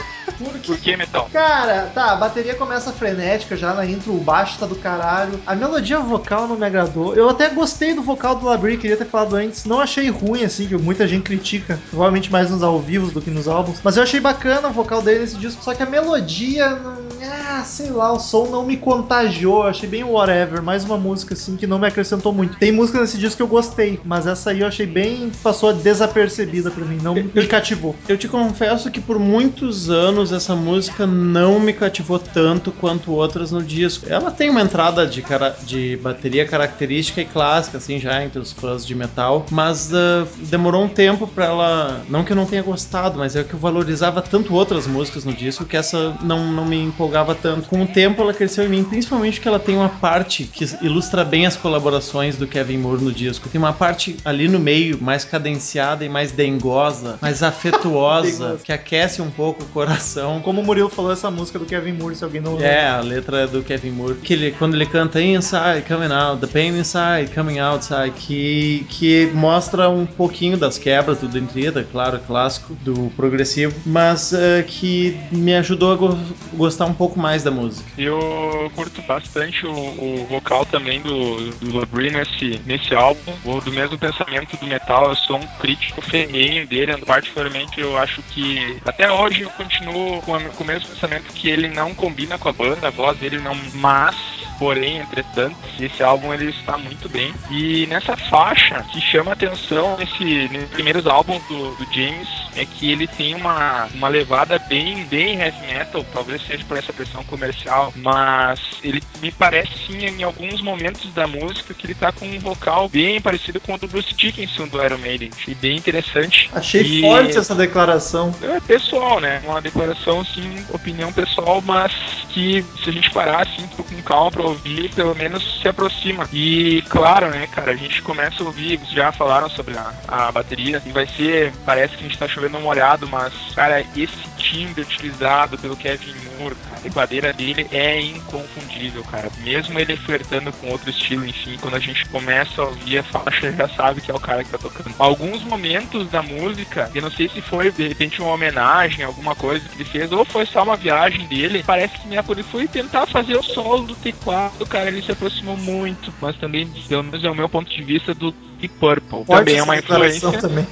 Por que metal? Cara, tá, a bateria começa frenética já na intro, o baixo tá do caralho. A melodia vocal não me agradou. Eu até gostei do vocal do Labrie, queria ter falado antes. Não achei ruim, assim, que muita gente critica, provavelmente mais nos ao vivo do que nos álbuns. Mas eu achei bacana o vocal dele nesse disco, só que a melodia, não... ah, sei lá, o som não me contagiou. Eu achei bem whatever, mais uma música, assim, que não me acrescentou muito. Tem música nesse disco que eu gostei, mas essa aí eu achei bem, passou desapercebida pra mim, não me cativou. Eu te confesso que por muitos anos essa música não me cativou tanto quanto outras no disco. Ela tem uma entrada de, cara, de bateria característica e clássica, assim, já entre os fãs de metal, mas uh, demorou um tempo pra ela... Não que eu não tenha gostado, mas é que eu valorizava tanto outras músicas no disco que essa não, não me empolgava tanto. Com o tempo ela cresceu em mim, principalmente que ela tem uma parte que ilustra bem as colaborações do Kevin Moore no disco. Tem uma parte ali no meio, mais cadenciada e mais dengosa, mais afetuosa, que aquece um pouco o coração. Como o Murilo falou, essa música do Kevin Moore, se alguém não ouviu. É, a letra é do Kevin Moore. Que ele, quando ele canta Inside, Coming Out, The Pain Inside, Coming Outside, que, que mostra um pouquinho das quebras do Dentrida, claro, clássico, do progressivo, mas uh, que me ajudou a go- gostar um pouco mais da música. Eu curto bastante o, o vocal também do, do Labrie nesse, nesse álbum. O do mesmo pensamento do metal, eu sou um crítico ferrenho dele. Particularmente, eu acho que até hoje eu continuo com, a, com o mesmo pensamento que ele não combina com a banda, a voz dele não. Mas, porém, entretanto, esse álbum ele está muito bem. E nessa faixa que chama atenção nesse, nesses primeiros álbuns do, do James é que ele tem uma, uma levada bem, bem heavy metal, talvez seja por essa pressão comercial, mas ele me parece sim em alguns momentos da música que ele tá com um vocal bem parecido com o do Bruce Dickinson do Iron Maiden. Achei bem interessante. Achei e... forte essa declaração. É pessoal, né? Uma declaração, sim, opinião pessoal, mas que se a gente parar assim com calma pra ouvir, pelo menos se aproxima. E claro, né, cara, a gente começa a ouvir, vocês já falaram sobre a, a bateria, e vai ser, parece que a gente tá chovendo molhado, mas, cara, esse timbre utilizado pelo Kevin Moore, cara, a tecladeira dele é inconfundível, cara. Mesmo ele flertando com outro estilo, enfim, quando a gente começa a ouvir a faixa, já sabe que é o cara que tá tocando. Alguns momentos da música, eu não sei se foi, de repente, uma homenagem, alguma coisa que ele fez, ou foi só uma viagem dele, parece que ele foi tentar fazer o solo do teclado, cara, ele se aproximou muito, mas também, pelo menos é o meu ponto de vista, do Deep Purple. Forte também é uma essa declaração influência... também.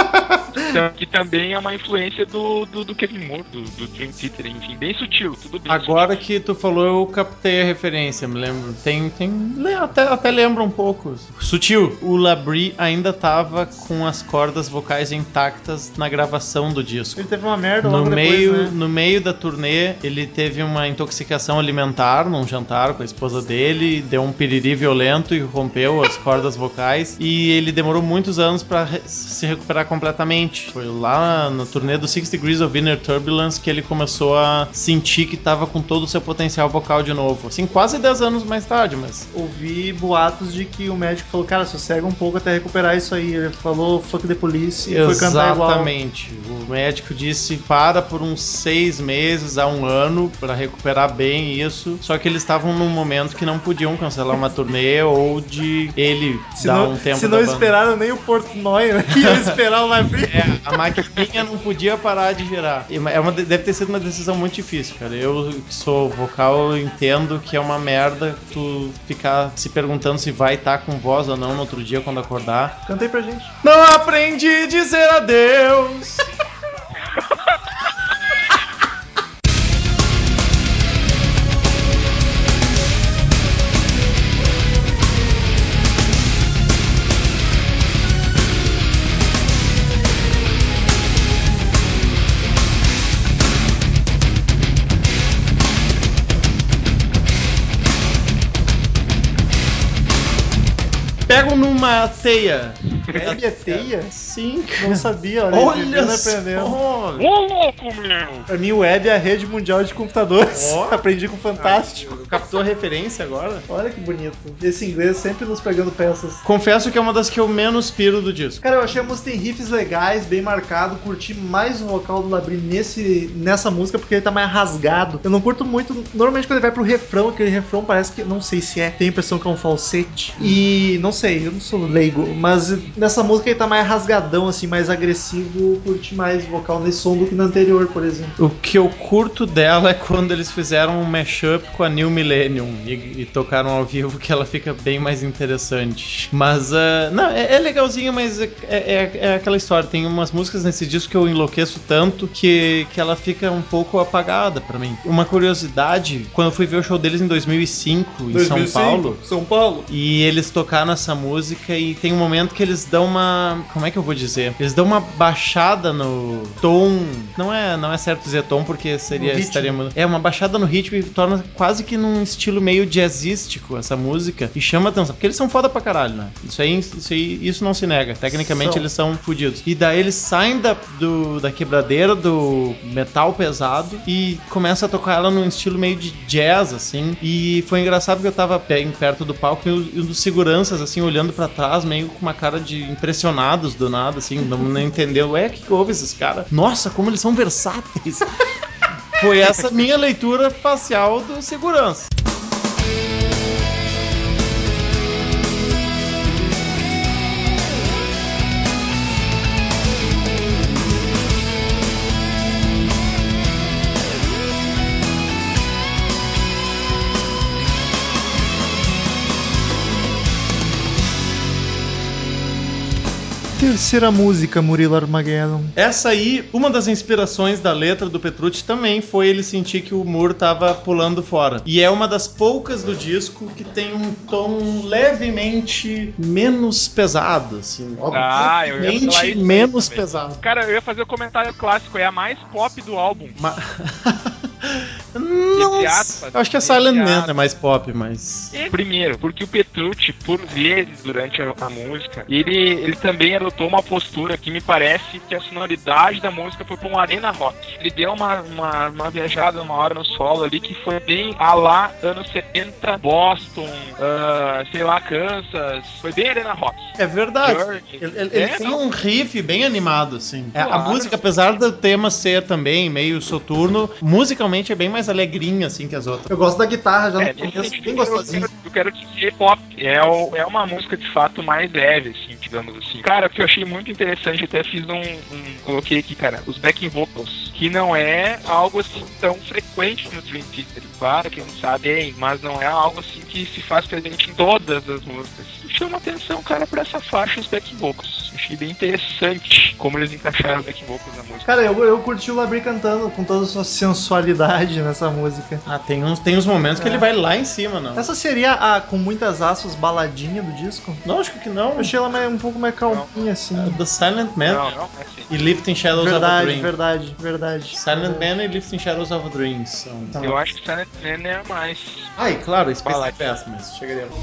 que também é uma influência do, do, do Kevin Moore, do, do Dream Theater, enfim, bem sutil, tudo bem. Agora sutil. Que tu falou, eu captei a referência, me lembro. Tem, tem até, até lembro um pouco. Sutil. O Labrie ainda tava com as cordas vocais intactas na gravação do disco. Ele teve uma merda no logo meio, depois, né? No meio da turnê, ele teve uma intoxicação alimentar num jantar com a esposa dele, deu um piriri violento e rompeu as cordas vocais. E ele demorou muitos anos pra re- se recuperar completamente. Foi lá na turnê do Six Degrees of Inner Turbulence que ele começou a sentir que tava com todo o seu potencial vocal de novo. Assim, quase dez anos mais tarde, mas... Ouvi boatos de que o médico falou, cara, sossega um pouco até recuperar isso aí. Ele falou, fuck the police, e foi cantar igual. Exatamente. O médico disse, para por uns seis meses a um ano pra recuperar bem isso. Só que eles estavam num momento que não podiam cancelar uma turnê ou de ele se dar não, um tempo Se da não banda. esperaram nem o Portnoy, né? Ia esperar o Labrie. É, a maquininha não podia parar de girar. É uma, deve ter sido uma decisão muito difícil, cara. Eu que sou vocal, eu entendo que é uma merda tu ficar se perguntando se vai estar com voz ou não no outro dia quando acordar. Canta aí pra gente. Não aprendi a dizer adeus. Pego numa teia Web é teia? Sim. Não sabia, olha. Olha vivendo e só. aprendendo. Ô, louco, meu! Pra mim, web é a rede mundial de computadores. Ó. Aprendi com o Fantástico. Captou a referência agora? Olha que bonito. Esse inglês sempre nos pegando peças. Confesso que é uma das que eu menos piro do disco. Cara, eu achei a música tem riffs legais, bem marcado. Curti mais o vocal do Labrie nesse, nessa música porque ele tá mais rasgado. Eu não curto muito. Normalmente quando ele vai pro refrão, aquele refrão parece que. Não sei se é. Tem a impressão que é um falsete. E não sei, eu não sou leigo. Mas nessa música ele tá mais rasgadão, assim, mais agressivo. Eu curti mais o vocal nesse som do que no anterior, por exemplo. O que eu curto dela é quando eles fizeram um mashup com a New Millennium e, e tocaram ao vivo, que ela fica bem mais interessante. Mas, uh, não, é, é legalzinha, mas é, é, é aquela história. Tem umas músicas nesse disco que eu enlouqueço tanto que, que ela fica um pouco apagada pra mim. Uma curiosidade, quando eu fui ver o show deles em dois mil e cinco, em dois mil e cinco, São Paulo, São Paulo. e eles tocaram essa música e tem um momento que eles dão uma... Como é que eu vou dizer? Eles dão uma baixada no tom... Não é, não é certo dizer tom, porque seria... Estaria, é uma baixada no ritmo e torna quase que num estilo meio jazzístico essa música e chama atenção, porque eles são foda pra caralho, né? Isso aí, isso, aí, isso não se nega. Tecnicamente são. Eles são fodidos. E daí eles saem da, do, da quebradeira do metal pesado e começam a tocar ela num estilo meio de jazz, assim. E foi engraçado que eu tava bem perto do palco e um dos seguranças, assim, olhando pra trás, meio com uma cara de impressionados do nada, assim, não, não entendeu. Ué, o que, que houve esses caras? Nossa, como eles são versáteis! Foi essa minha leitura facial do segurança. Terceira música, Murilo Armageddon. Essa aí, uma das inspirações da letra do Petrucci também foi ele sentir que o Moore tava pulando fora. E é uma das poucas do disco que tem um tom levemente menos pesado, assim. Ah, eu ia falar isso menos também. pesado. Cara, eu ia fazer o comentário clássico, é a mais pop do álbum. Ma... Não, aspas, eu acho que a Silent Man é mais pop, mas... Primeiro, porque o Petrucci, por vezes, durante a, a música, ele, ele também adotou uma postura que me parece que a sonoridade da música foi pra um arena rock. Ele deu uma, uma, uma viajada uma hora no solo ali que foi bem a lá anos setenta, Boston, uh, sei lá, Kansas, foi bem arena rock. É verdade. Journey. Ele, ele é, tem não. um riff bem animado, assim. Claro. A música, apesar do tema ser também meio soturno, musicalmente é bem mais alegrinha, assim, que as outras. Eu gosto da guitarra, já é, no começo, sentido, bem gostosinho. Eu quero, eu quero dizer pop. É, o, é uma música, de fato, mais leve, assim, digamos assim. Cara, o que eu achei muito interessante, até fiz um... um coloquei aqui, cara, os backing vocals, que não é algo, assim, tão frequente no Dream Theater. Claro que a gente sabe, hein, mas não é algo, assim, que se faz presente em todas as músicas. Chama atenção, cara, pra essa faixa, os back vocals. Achei bem interessante como eles encaixaram os back vocals na música. Cara, eu, eu curti o Labrie cantando com toda a sua sensualidade nessa música. Ah, tem uns, tem uns momentos é. que ele vai lá em cima, não. Essa seria a, com muitas aspas, baladinha do disco? Lógico que não. Eu achei ela mais, um pouco mais calminha, assim. Uh, The Silent Man. Não, não, é assim. E Lifting Shadows verdade, of a Dream. Verdade, verdade, verdade. Silent Man e Lifting Shadows of a Dream são... Eu são... acho que Silent Man é a mais... Ah, e claro, Space Fast, mas chegaremos.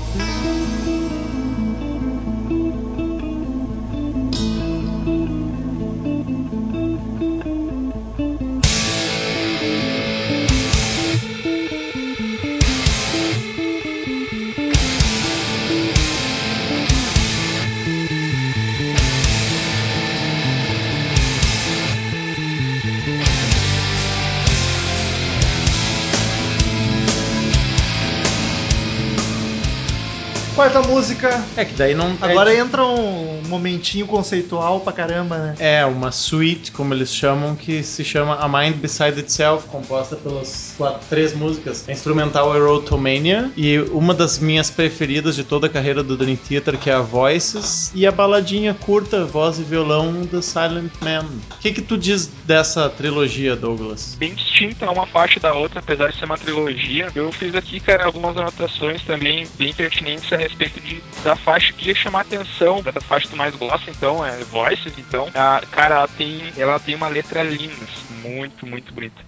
Quarta música. É que daí não... Agora é... entra um momentinho conceitual pra caramba, né? É, uma suite, como eles chamam, que se chama A Mind Beside Itself, composta pelas quatro, três músicas. A instrumental é Erotomania, e uma das minhas preferidas de toda a carreira do Dream Theater, que é a Voices, e a baladinha curta, voz e violão, The Silent Man. O que que tu diz dessa trilogia, Douglas? Bem distinta uma parte da outra, apesar de ser uma trilogia. Eu fiz aqui, cara, algumas anotações também bem pertinentes a respeito de, da faixa que ia chamar atenção, da faixa que tu mais gosta, então, é Voices, então. A, cara, ela tem, ela tem uma letra linda, assim, muito, muito bonita.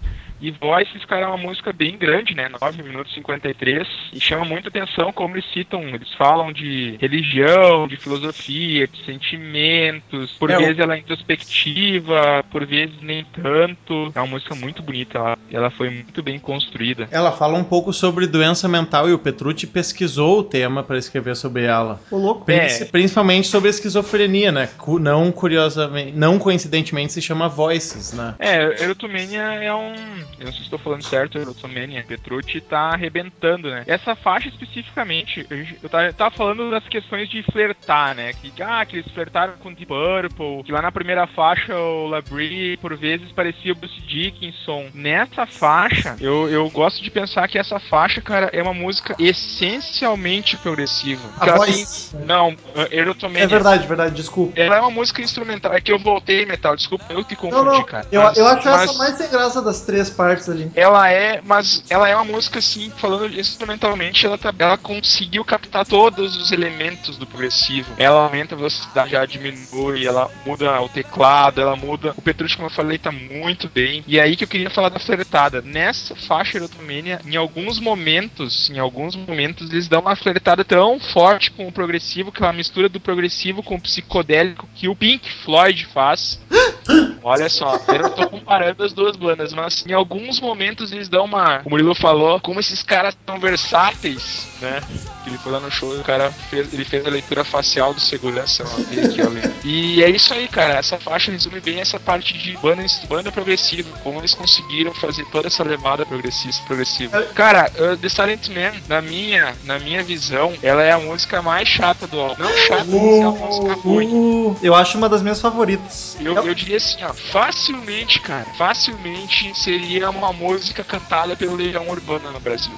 E Voices, cara, é uma música bem grande, né? nove minutos e cinquenta e três. E chama muita atenção como eles citam, eles falam de religião, de filosofia, de sentimentos. Por É, vezes o... ela é introspectiva, por vezes nem tanto. É uma música muito bonita, ela, ela foi muito bem construída. Ela fala um pouco sobre doença mental e o Petrucci pesquisou o tema para escrever sobre ela. Ô, louco. Princi- É. Principalmente sobre a esquizofrenia, né? Cu- Não curiosamente, não coincidentemente se chama Voices, né? É, Erotomania é um... Eu não sei se estou falando certo, Erotomania. Petrucci tá arrebentando, né? Essa faixa especificamente, a gente- eu tava, tava falando das questões de flertar, né? Que, ah, que eles flertaram com Deep Purple, que lá na primeira faixa o Labrie, por vezes, parecia o Bruce Dickinson. Nessa faixa, eu, eu gosto de pensar que essa faixa, cara, é uma música essencialmente progressiva. A Que ela voz. tem... Não, Erotomania. É verdade, verdade, desculpa. Ela é uma música instrumental. É que eu voltei, Metal, desculpa, eu te confundi, Não, não. cara. Eu, Mas- eu acho mas essa mais sem graça das três partes ali. Ela é, mas ela é uma música, assim, falando instrumentalmente, ela, tá, ela conseguiu captar todos os elementos do progressivo. Ela aumenta a velocidade, já diminui, ela muda o teclado, ela muda... O Petrucci, como eu falei, tá muito bem. E é aí que eu queria falar da flertada. Nessa faixa Erotomania, em alguns momentos, em alguns momentos, eles dão uma flertada tão forte com o progressivo, que é uma mistura do progressivo com o psicodélico que o Pink Floyd faz. Olha só, eu não tô comparando as duas bandas, mas em alguns momentos eles dão uma... O Murilo falou, como esses caras são versáteis, né? Ele foi lá no show e o cara fez, ele fez a leitura facial do segurança, ó, dele aqui, ó, ali. E é isso aí, cara. Essa faixa resume bem essa parte de banda, banda progressiva, como eles conseguiram fazer toda essa levada progressiva. progressiva. Cara, uh, The Silent Man, na minha, na minha visão, ela é a música mais chata do álbum. Não chata, mas é uma música ruim. Uh, eu acho uma das minhas favoritas. Eu, eu diria assim, ó, facilmente, cara, facilmente seria uma música cantada pelo Legião Urbana no Brasil.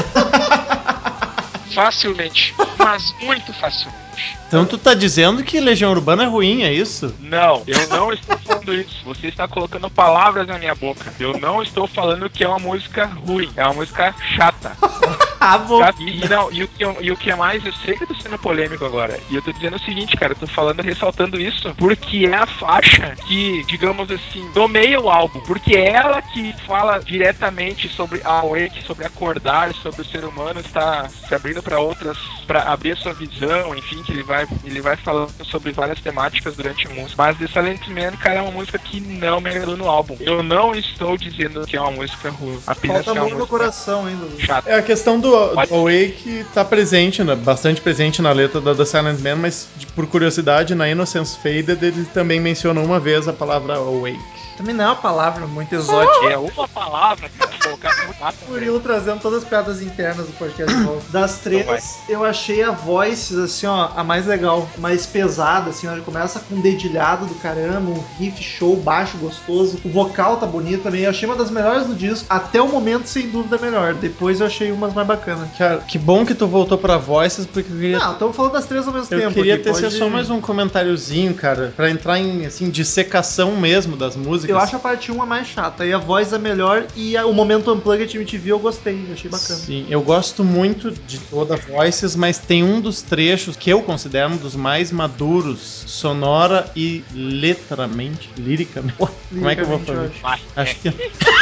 Facilmente, mas muito facilmente. Então tu tá dizendo que Legião Urbana é ruim, é isso? Não, eu não estou falando isso. Você está colocando palavras na minha boca. Eu não estou falando que é uma música ruim. É uma música chata. Ah, bom. Tá? E, e não, e o, que, eu- e o que é mais, eu sei que eu tô sendo polêmico agora. E eu tô dizendo o seguinte, cara, eu tô falando, ressaltando isso, porque é a faixa que, digamos assim, nomeia o álbum. Porque é ela que fala diretamente sobre a awake, sobre acordar, sobre o ser humano estar se abrindo para outras, para abrir a sua visão, enfim, que ele vai, ele vai falando sobre várias temáticas durante a música. Mas The Silent Man, cara, é uma música que não me agradou no álbum. Eu não estou dizendo que é uma música ruim, apenas Falta que é uma amor no música coração ainda. chata. É a questão do, do Awake tá presente, né, bastante presente na letra da The Silent Man, mas de- por curiosidade, na Innocence Faded ele também mencionou uma vez a palavra Awake. Também não é uma palavra muito exótica. É uma palavra, cara. Pô, o cara é muito rápido, velho. Murilo trazendo todas as piadas internas do podcast de volta. Das três, Então vai. eu achei a Voices, assim, ó, a mais legal, mais pesada, assim, ó. Ele começa com um dedilhado do caramba, um riff show, baixo, gostoso. O vocal tá bonito também. Eu achei uma das melhores do disco. Até o momento, sem dúvida, melhor. Depois eu achei umas mais bacanas. Cara, que bom que tu voltou pra Voices, porque eu queria, Não, estamos falando das três ao mesmo eu tempo. queria aqui, tecer pode- só mais um comentáriozinho, cara, pra entrar em, assim, dissecação mesmo das músicas. Eu acho a parte um a mais chata. E a voz é melhor. E a- o momento Unplugged M T V eu gostei. Achei bacana. Sim, eu gosto muito de toda a Voices, mas tem um dos trechos que eu considero um dos mais maduros, sonora e letramente, liricamente. Como é que eu vou fazer? Liricamente, Vai, Acho que.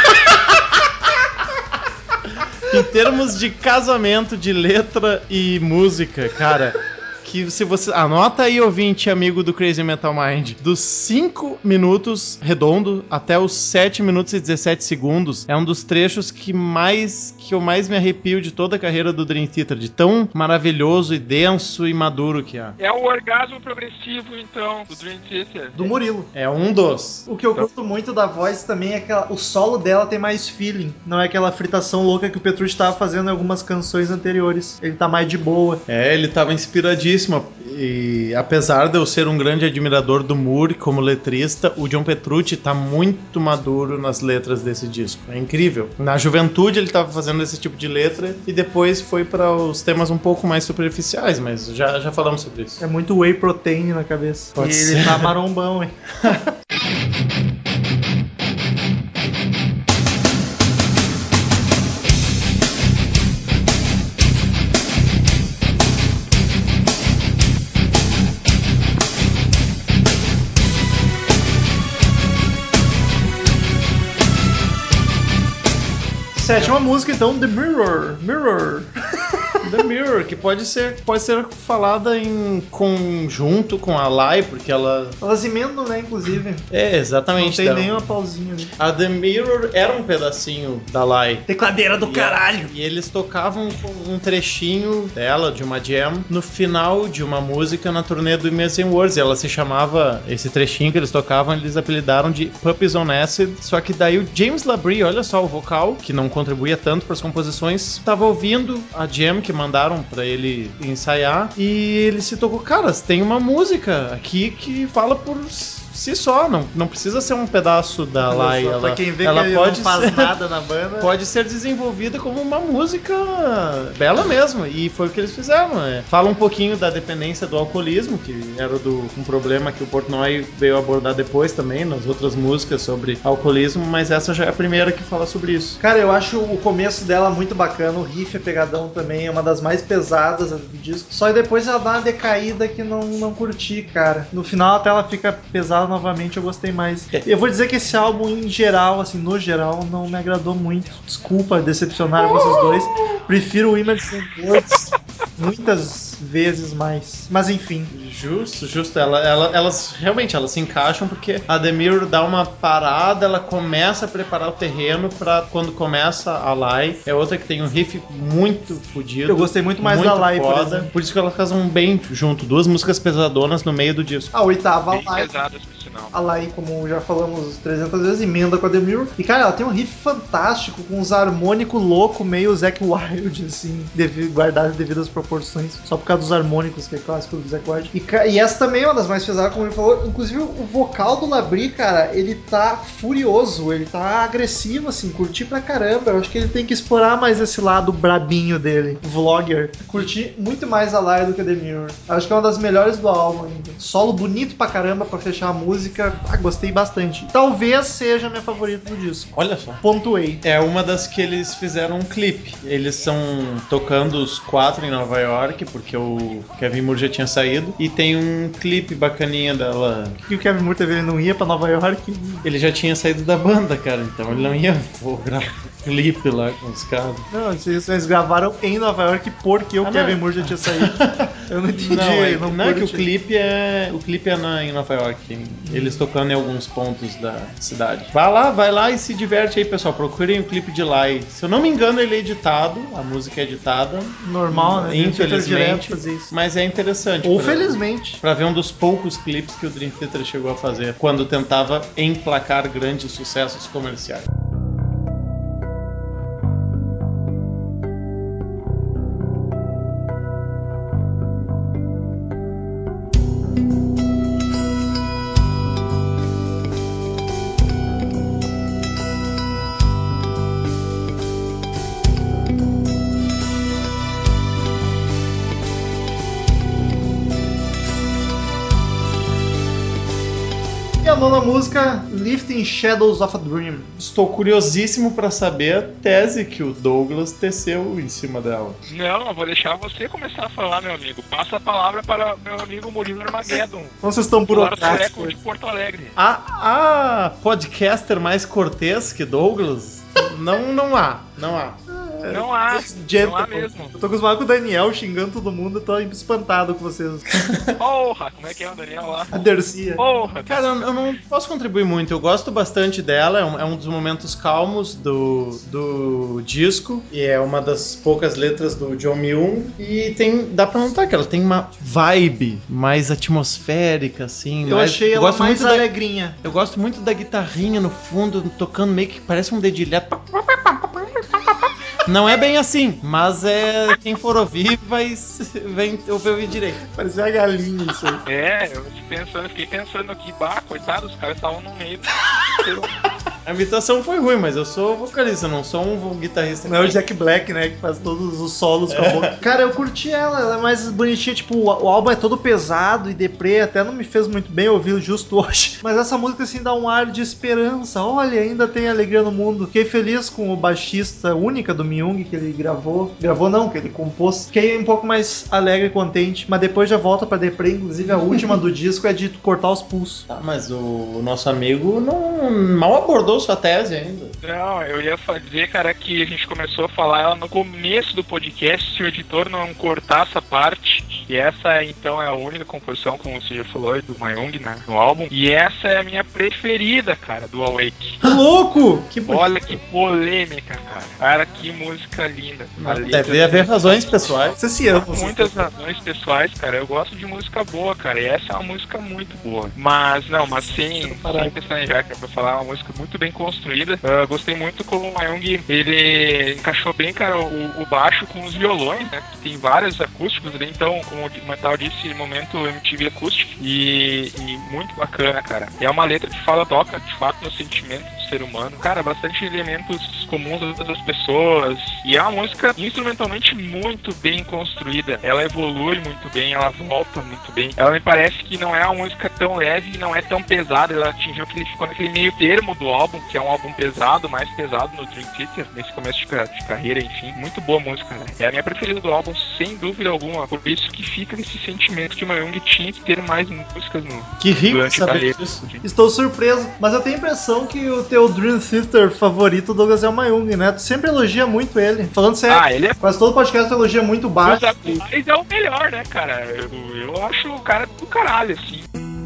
Em termos de casamento de letra e música, cara, que se você... Anota aí, ouvinte, amigo do Crazy Metal Mind. Dos cinco minutos redondo até os sete minutos e dezessete segundos, é um dos trechos que mais que eu mais me arrepio de toda a carreira do Dream Theater, de tão maravilhoso e denso e maduro que é. É o orgasmo progressivo, então, do Dream Theater. Do Murilo. É um dos. O que eu curto muito da voz também é que ela- o solo dela tem mais feeling. Não é aquela fritação louca que o Petrucci estava fazendo em algumas canções anteriores. Ele tá mais de boa. É, ele tava inspiradíssimo. E apesar de eu ser um grande admirador do Moore como letrista, o John Petrucci tá muito maduro nas letras desse disco. É incrível. Na juventude ele tava fazendo esse tipo de letra e depois foi para os temas um pouco mais superficiais, mas já, já falamos sobre isso. É muito whey protein na cabeça. Pode e ser. ele tá marombão, hein? Sétima música, então, The Mirror. Mirror. The Mirror, que pode ser, pode ser falada em conjunto com a Lai, porque ela... Elas emendam, né, inclusive. É, exatamente. Não tem então, nenhuma pausinha ali. A The Mirror era um pedacinho da Lai. Tecladeira do E, caralho! e eles tocavam um trechinho dela, de uma jam, no final de uma música na turnê do Imagine Words. Ela se chamava, esse trechinho que eles tocavam, eles apelidaram de Puppies on Acid. Só que daí o James Labrie, olha só, o vocal, que não contribuía tanto para as composições, estava ouvindo a jam que mandaram pra ele ensaiar e ele se tocou, cara, tem uma música aqui que fala por si só, não, não precisa ser um pedaço da Lai. Ela, pra quem vê ela que pode não faz ser, nada na banda. Pode ser desenvolvida como uma música bela mesmo, e foi o que eles fizeram. Né? Fala um pouquinho da dependência do alcoolismo, que era do, um problema que o Portnoy veio abordar depois também, nas outras músicas sobre alcoolismo, mas essa já é a primeira que fala sobre isso. Cara, eu acho o começo dela muito bacana, o riff é pegadão também, é uma das mais pesadas do disco, só que depois ela dá uma decaída que não, não curti, cara. No final até ela fica pesada novamente, eu gostei mais. Eu vou dizer que esse álbum em geral, assim, no geral, não me agradou muito. Desculpa decepcionar vocês dois. Prefiro o Imagine Words muitas vezes mais. Mas enfim. Justo, justo. Ela, ela, elas realmente elas se encaixam porque a The Mirror dá uma parada, ela começa a preparar o terreno pra quando começa a Lai. É outra que tem um riff muito fodido. Eu gostei muito mais muito da Lai, foda. por exemplo. Por isso que elas casam bem junto. Duas músicas pesadonas no meio do disco. A oitava, Bem a Lai. pesadas, por sinal. A Lai, como já falamos trezentas vezes, emenda com a The Mirror. E, cara, ela tem um riff fantástico, com uns harmônicos loucos, meio Zakk Wylde, assim, devido, guardados devido às proporções, só por causa dos harmônicos, que é clássico do Zakk Wylde. E, e essa também é uma das mais pesadas, como ele falou. Inclusive, o vocal do Labrie, cara, ele tá furioso, ele tá agressivo, assim, curti pra caramba. Eu acho que ele tem que explorar mais esse lado brabinho dele, vlogger. Curti muito mais a Lai do que a The Mirror. Acho que é uma das melhores do álbum ainda. Solo bonito pra caramba pra fechar a música. Ah, gostei bastante. Talvez seja a minha favorita do disco. Olha só. Pontuei. É uma das que eles fizeram um clipe. Eles são tocando os quatro em Nova York, porque o Kevin Moore já tinha saído. E tem um clipe bacaninha dela. E o Kevin Moore teve, ele não ia pra Nova York. Ele já tinha saído da banda, cara. Então ele não ia vou gravar um clipe lá com os caras. Não, eles, eles gravaram em Nova York porque o Ah, Kevin não. Moore já tinha saído. Eu não entendi. Não, é, não não é que o curti. clipe é. O clipe é na, em Nova York. Tem eles tocando em alguns pontos da cidade. Vai lá, vai lá e se diverte aí, pessoal. Procurem o clipe de Lai. Se eu não me engano, ele é editado. A música é editada. Normal, né? Infelizmente. Fazer isso. Mas é interessante. Ou pra- felizmente. Pra ver um dos poucos clipes que o Dream Theater chegou a fazer quando tentava emplacar grandes sucessos comerciais. E a nona música, Lifting Shadows of a Dream. Estou curiosíssimo pra saber a tese que o Douglas teceu em cima dela. Não, eu vou deixar você começar a falar, meu amigo. Passa a palavra para meu amigo Murilo Armageddon. Então vocês estão Popular burocráticos. sueco de Porto Alegre. A, a podcaster mais cortês que Douglas? Não, não há, não há. Não há, Gentle. não há mesmo. Eu tô acostumado com o Daniel xingando todo mundo, eu tô espantado com vocês. Porra, como é que é o Daniel lá? A Dercia. Porra, Cara, eu eu não posso contribuir muito. Eu gosto bastante dela. É um, é um dos momentos calmos do, do disco. E é uma das poucas letras do John Myung. E tem, dá pra notar que ela tem uma vibe mais atmosférica, assim. Eu mais- achei eu ela gosto mais muito da- alegrinha. Eu gosto muito da guitarrinha no fundo, tocando meio que parece um dedilhado. Não é bem assim, mas é quem for ouvir vai vem ouvir direito. Parecia uma galinha isso aí. é, eu fiquei pensando, fiquei pensando aqui, bah, coitado, os caras estavam no meio. A imitação foi ruim, mas eu sou vocalista, não sou um guitarrista. Não é o Jack Black, né? Que faz todos os solos com a boca. Cara, eu curti ela, ela é mais bonitinha. Tipo, o, o álbum é todo pesado e deprê, até não me fez muito bem ouvir justo hoje. Mas essa música, assim, dá um ar de esperança. Olha, ainda tem alegria no mundo. Fiquei feliz com o baixista única do Myung que ele gravou. Gravou não, que ele compôs. Fiquei um pouco mais alegre e contente, mas depois já volta pra deprê. Inclusive, a última do disco é de cortar os pulsos. Tá, mas o nosso amigo não mal abordou mandou sua tese ainda. Não, eu ia fazer, cara, que a gente começou a falar ela no começo do podcast, se o editor não cortar essa parte. E essa, então, é a única composição, como você já falou, do Mayung, né, no álbum. E essa é a minha preferida, cara, do Awake. Louco! Que Olha que polêmica, cara. Cara, que música linda. Não, deve haver razões pessoais. Você se ama. Muitas razões pessoais, cara. Eu gosto de música boa, cara. E essa é uma música muito boa. Mas, não, mas sem, sem pestanejar, cara, pra falar, é uma música muito bem construída. Uh, gostei muito como o Mayung, ele encaixou bem, cara, o, o baixo com os violões, né? Tem vários acústicos ali, então, como o Metal disse, momento M T V acústico. E, e muito bacana, cara. É uma letra que fala, toca, de fato, no sentimento do ser humano. Cara, bastante elementos comuns das pessoas. E é uma música instrumentalmente muito bem construída. Ela evolui muito bem, ela volta muito bem. Ela me parece que não é uma música tão leve e não é tão pesada. Ela atingiu aquele, ficou naquele meio termo do álbum, que é um álbum pesado, mais pesado no Dream Theater, nesse começo de, de carreira, enfim. Muito boa música, né? É a minha preferida do álbum, sem dúvida alguma. Por isso que fica esse sentimento que o Mayung tinha que ter mais músicas no Que rico durante a saber carreira. disso. Estou surpreso, mas eu tenho a impressão que o teu Dream Theater favorito, Douglas, é o Mayung, né? Tu sempre elogia muito ele. Falando sério, Ah, ele é... quase todo podcast tu elogia muito Os baixo. atuais é o melhor, né, cara? Eu, eu acho o cara do caralho, assim.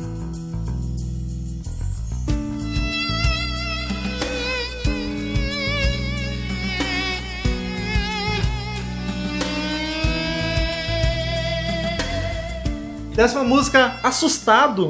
Décima música, Assustado.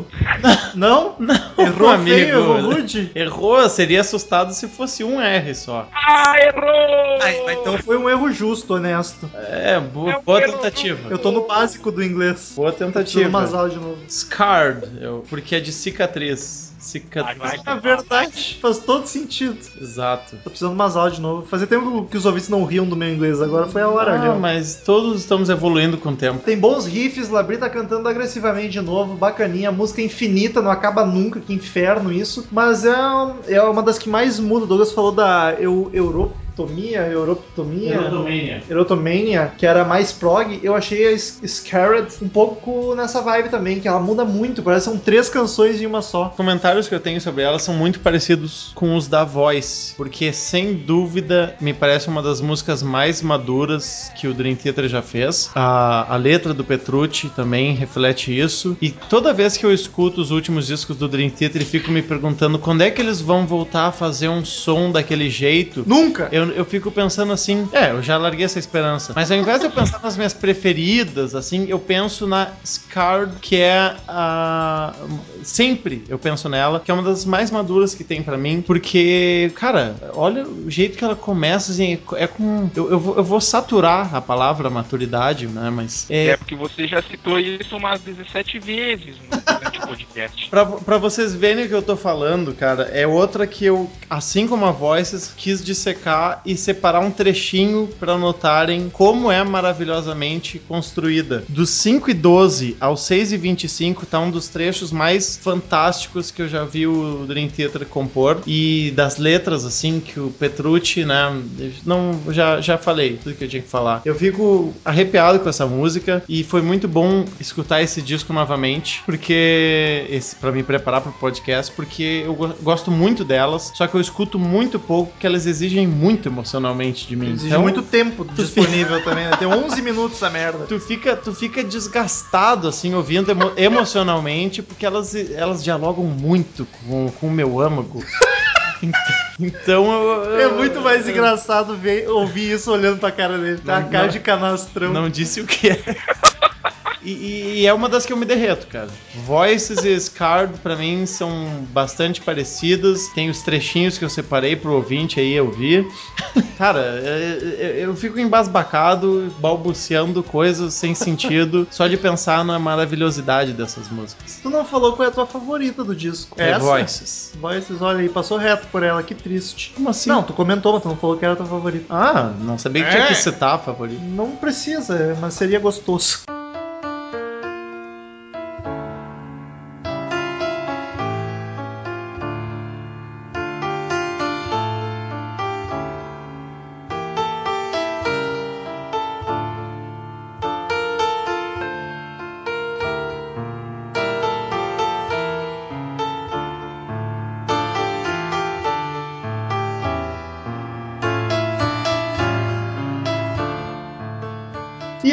Não? Não, Errou amigo. feio, errou rude? Errou, seria assustado se fosse um R só. Ah, errou! Ai, mas então foi um erro justo, honesto. É, boa, boa tentativa. Eu tô no básico do inglês. Boa Tô precisando tentativa. masal de novo. Scarred, eu, porque é de cicatriz. Cicatriz. Vai, vai. Na verdade, faz todo sentido. Exato. Tô precisando masal de novo. Fazia tempo que os ouvintes não riam do meu inglês, agora foi a hora, Ah, Léo. mas todos estamos evoluindo com o tempo. Tem bons riffs, Labri tá cantando agressivamente de novo, bacaninha, música infinita, não acaba nunca, que inferno isso. Mas é, é uma das que mais muda. O Douglas falou da eu, Europa. Erotomia, Eurotomia, Erotomania. Erotomania, que era mais prog, eu achei a Scared um pouco nessa vibe também, que ela muda muito, parece que são três canções em uma só. Os comentários que eu tenho sobre ela são muito parecidos com os da Voice, porque sem dúvida me parece uma das músicas mais maduras que o Dream Theater já fez. A, a letra do Petrucci também reflete isso, e toda vez que eu escuto os últimos discos do Dream Theater e fico me perguntando quando é que eles vão voltar a fazer um som daquele jeito. Nunca! Eu, eu fico pensando assim, é, eu já larguei essa esperança. Mas ao invés de eu pensar nas minhas preferidas, assim, eu penso na Scarred, que é a... Sempre eu penso nela, que é uma das mais maduras que tem pra mim, porque, cara, olha o jeito que ela começa, assim, é com... Eu, eu, vou, eu vou saturar a palavra maturidade, né, mas... É, É, porque você já citou isso umas dezessete vezes no durante o podcast. Pra, pra vocês verem o que eu tô falando, cara, é outra que eu, assim como a Voices, quis dissecar e separar um trechinho pra notarem como é maravilhosamente construída. Do cinco e doze ao seis e vinte e cinco tá um dos trechos mais fantásticos que eu já vi o Dream Theater compor. E das letras, assim, que o Petrucci, né, não, já, já falei tudo que eu tinha que falar. Eu fico arrepiado com essa música e foi muito bom escutar esse disco novamente, porque esse, pra me preparar pro podcast, porque eu go- gosto muito delas, só que eu escuto muito pouco, porque elas exigem muito emocionalmente de mim. Exige Então, muito tempo disponível também, né? Tem onze minutos essa merda. Tu fica, tu fica desgastado, assim, ouvindo emo- emocionalmente, porque elas, elas dialogam muito com, com o meu âmago. Então eu, eu- É muito mais eu- engraçado ver, ouvir isso olhando pra cara dele. Tá a Não, cara não. de canastrão. Não disse o que é. E, e- e é uma das que eu me derreto, cara. Voices e Scarred, pra mim, são bastante parecidas. Tem os trechinhos que eu separei pro ouvinte aí ouvir. Cara, eu, eu- eu fico embasbacado, balbuciando coisas sem sentido, só de pensar na maravilhosidade dessas músicas. Tu não falou qual é a tua favorita do disco. É Essa? Voices. Voices, olha aí, passou reto por ela, que triste. Como assim? Não, tu comentou, mas tu não falou que era a tua favorita. Ah, não sabia que tinha É. que citar a favorita. Não precisa, mas seria gostoso.